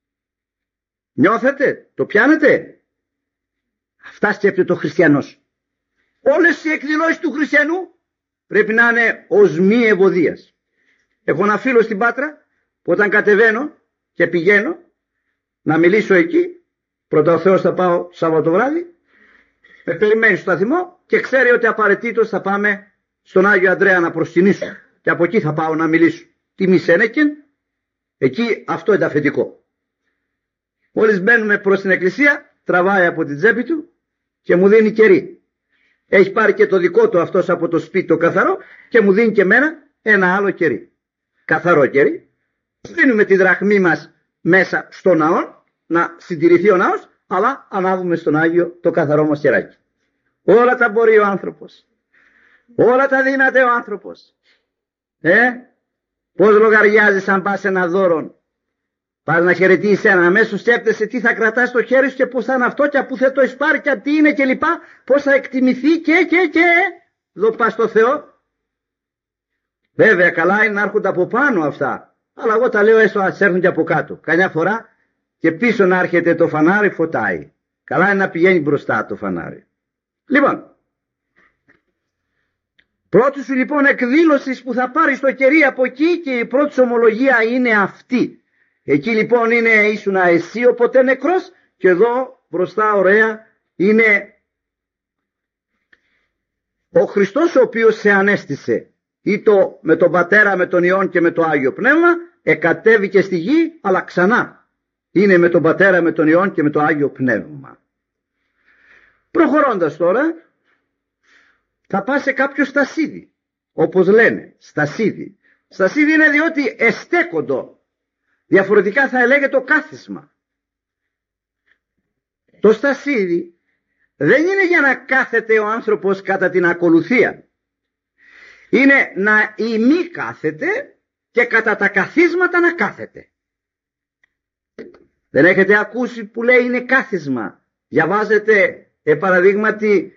Νιώθετε, το πιάνετε? Αυτά σκέφτεται ο χριστιανός. Όλες οι εκδηλώσεις του χριστιανού πρέπει να είναι οσμή ευωδίας. Έχω ένα φίλο στην Πάτρα που όταν κατεβαίνω και πηγαίνω να μιλήσω εκεί, πρώτα ο Θεός θα πάω Σάββατο βράδυ, με περιμένει στο σταθμό και ξέρει ότι απαραίτητος θα πάμε στον Άγιο Ανδρέα να προσκυνήσω και από εκεί θα πάω να μιλήσω. Τι Μισένεκεν, εκεί αυτό είναι αφεντικό. Μόλις μπαίνουμε προς την εκκλησία, τραβάει από την τσέπη του και μου δίνει κερί. Έχει πάρει και το δικό του αυτός από το σπίτι το καθαρό και μου δίνει και εμένα ένα άλλο κερί. Καθαρό κερί. Δίνουμε τη δραχμή μας μέσα στο ναό, να συντηρηθεί ο ναός, αλλά ανάβουμε στον Άγιο το καθαρό μας κεράκι. Όλα τα μπορεί ο άνθρωπος. Όλα τα δύναται ο άνθρωπος. Πώς λογαριάζεις αν πας ένα δώρο? Πας να χαιρετήσεις έναν, αμέσως σκέπτεσαι τι θα κρατάς στο χέρι σου και πώς θα είναι αυτό και πού θα το εισπάρει και τι είναι και λοιπά, πώς θα εκτιμηθεί και εδώ πας στο Θεό. Βέβαια καλά είναι να έρχονται από πάνω αυτά, αλλά εγώ τα λέω έστω ας έρθουν και από κάτω. Καμιά φορά και πίσω να έρχεται το φανάρι φωτάει. Καλά είναι να πηγαίνει μπροστά το φανάρι. Λοιπόν, πρώτη σου λοιπόν εκδήλωση που θα πάρεις το κερί από εκεί και η πρώτη σου ομολογία είναι αυτή. Εκεί λοιπόν είναι ήσουνα εσύ οπότε νεκρός και εδώ μπροστά ωραία είναι ο Χριστός ο οποίος σε ανέστησε. Ή με τον Πατέρα, με τον Υιόν και με το Άγιο Πνεύμα εκατέβηκε στη γη, αλλά ξανά είναι με τον Πατέρα, με τον Υιόν και με το Άγιο Πνεύμα. Προχωρώντας τώρα, θα πας σε κάποιο στασίδι, όπως λένε, στασίδι. Στασίδι είναι διότι εστέκοντο, διαφορετικά θα έλεγε το κάθισμα. Το στασίδι δεν είναι για να κάθεται ο άνθρωπος κατά την ακολουθία. Είναι να ημί κάθεται και κατά τα καθίσματα να κάθεται. Δεν έχετε ακούσει που λέει είναι κάθισμα? Διαβάζετε παραδείγματι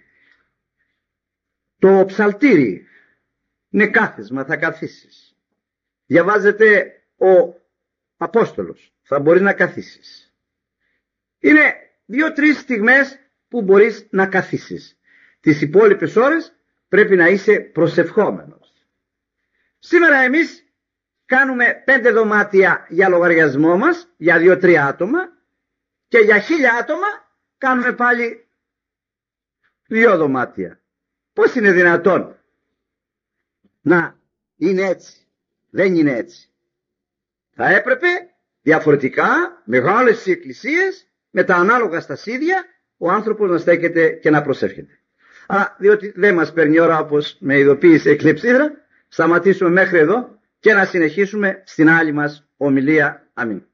το ψαλτήρι, είναι κάθισμα, θα καθίσεις. Διαβάζετε ο Απόστολος, θα μπορείς να καθίσεις. Είναι 2-3 στιγμές που μπορείς να καθίσεις. Τις υπόλοιπες ώρες πρέπει να είσαι προσευχόμενος. Σήμερα εμείς κάνουμε 5 δωμάτια για λογαριασμό μας, για 2-3 άτομα, και για 1000 άτομα κάνουμε πάλι 2 δωμάτια. Πώς είναι δυνατόν να είναι έτσι? Δεν είναι έτσι. Θα έπρεπε διαφορετικά, μεγάλες εκκλησίες, με τα ανάλογα στασίδια, ο άνθρωπος να στέκεται και να προσεύχεται. Αλλά διότι δεν μας παίρνει ώρα, όπως με ειδοποίησε η κλεψίδρα, σταματήσουμε μέχρι εδώ και να συνεχίσουμε στην άλλη μας ομιλία. Αμήν.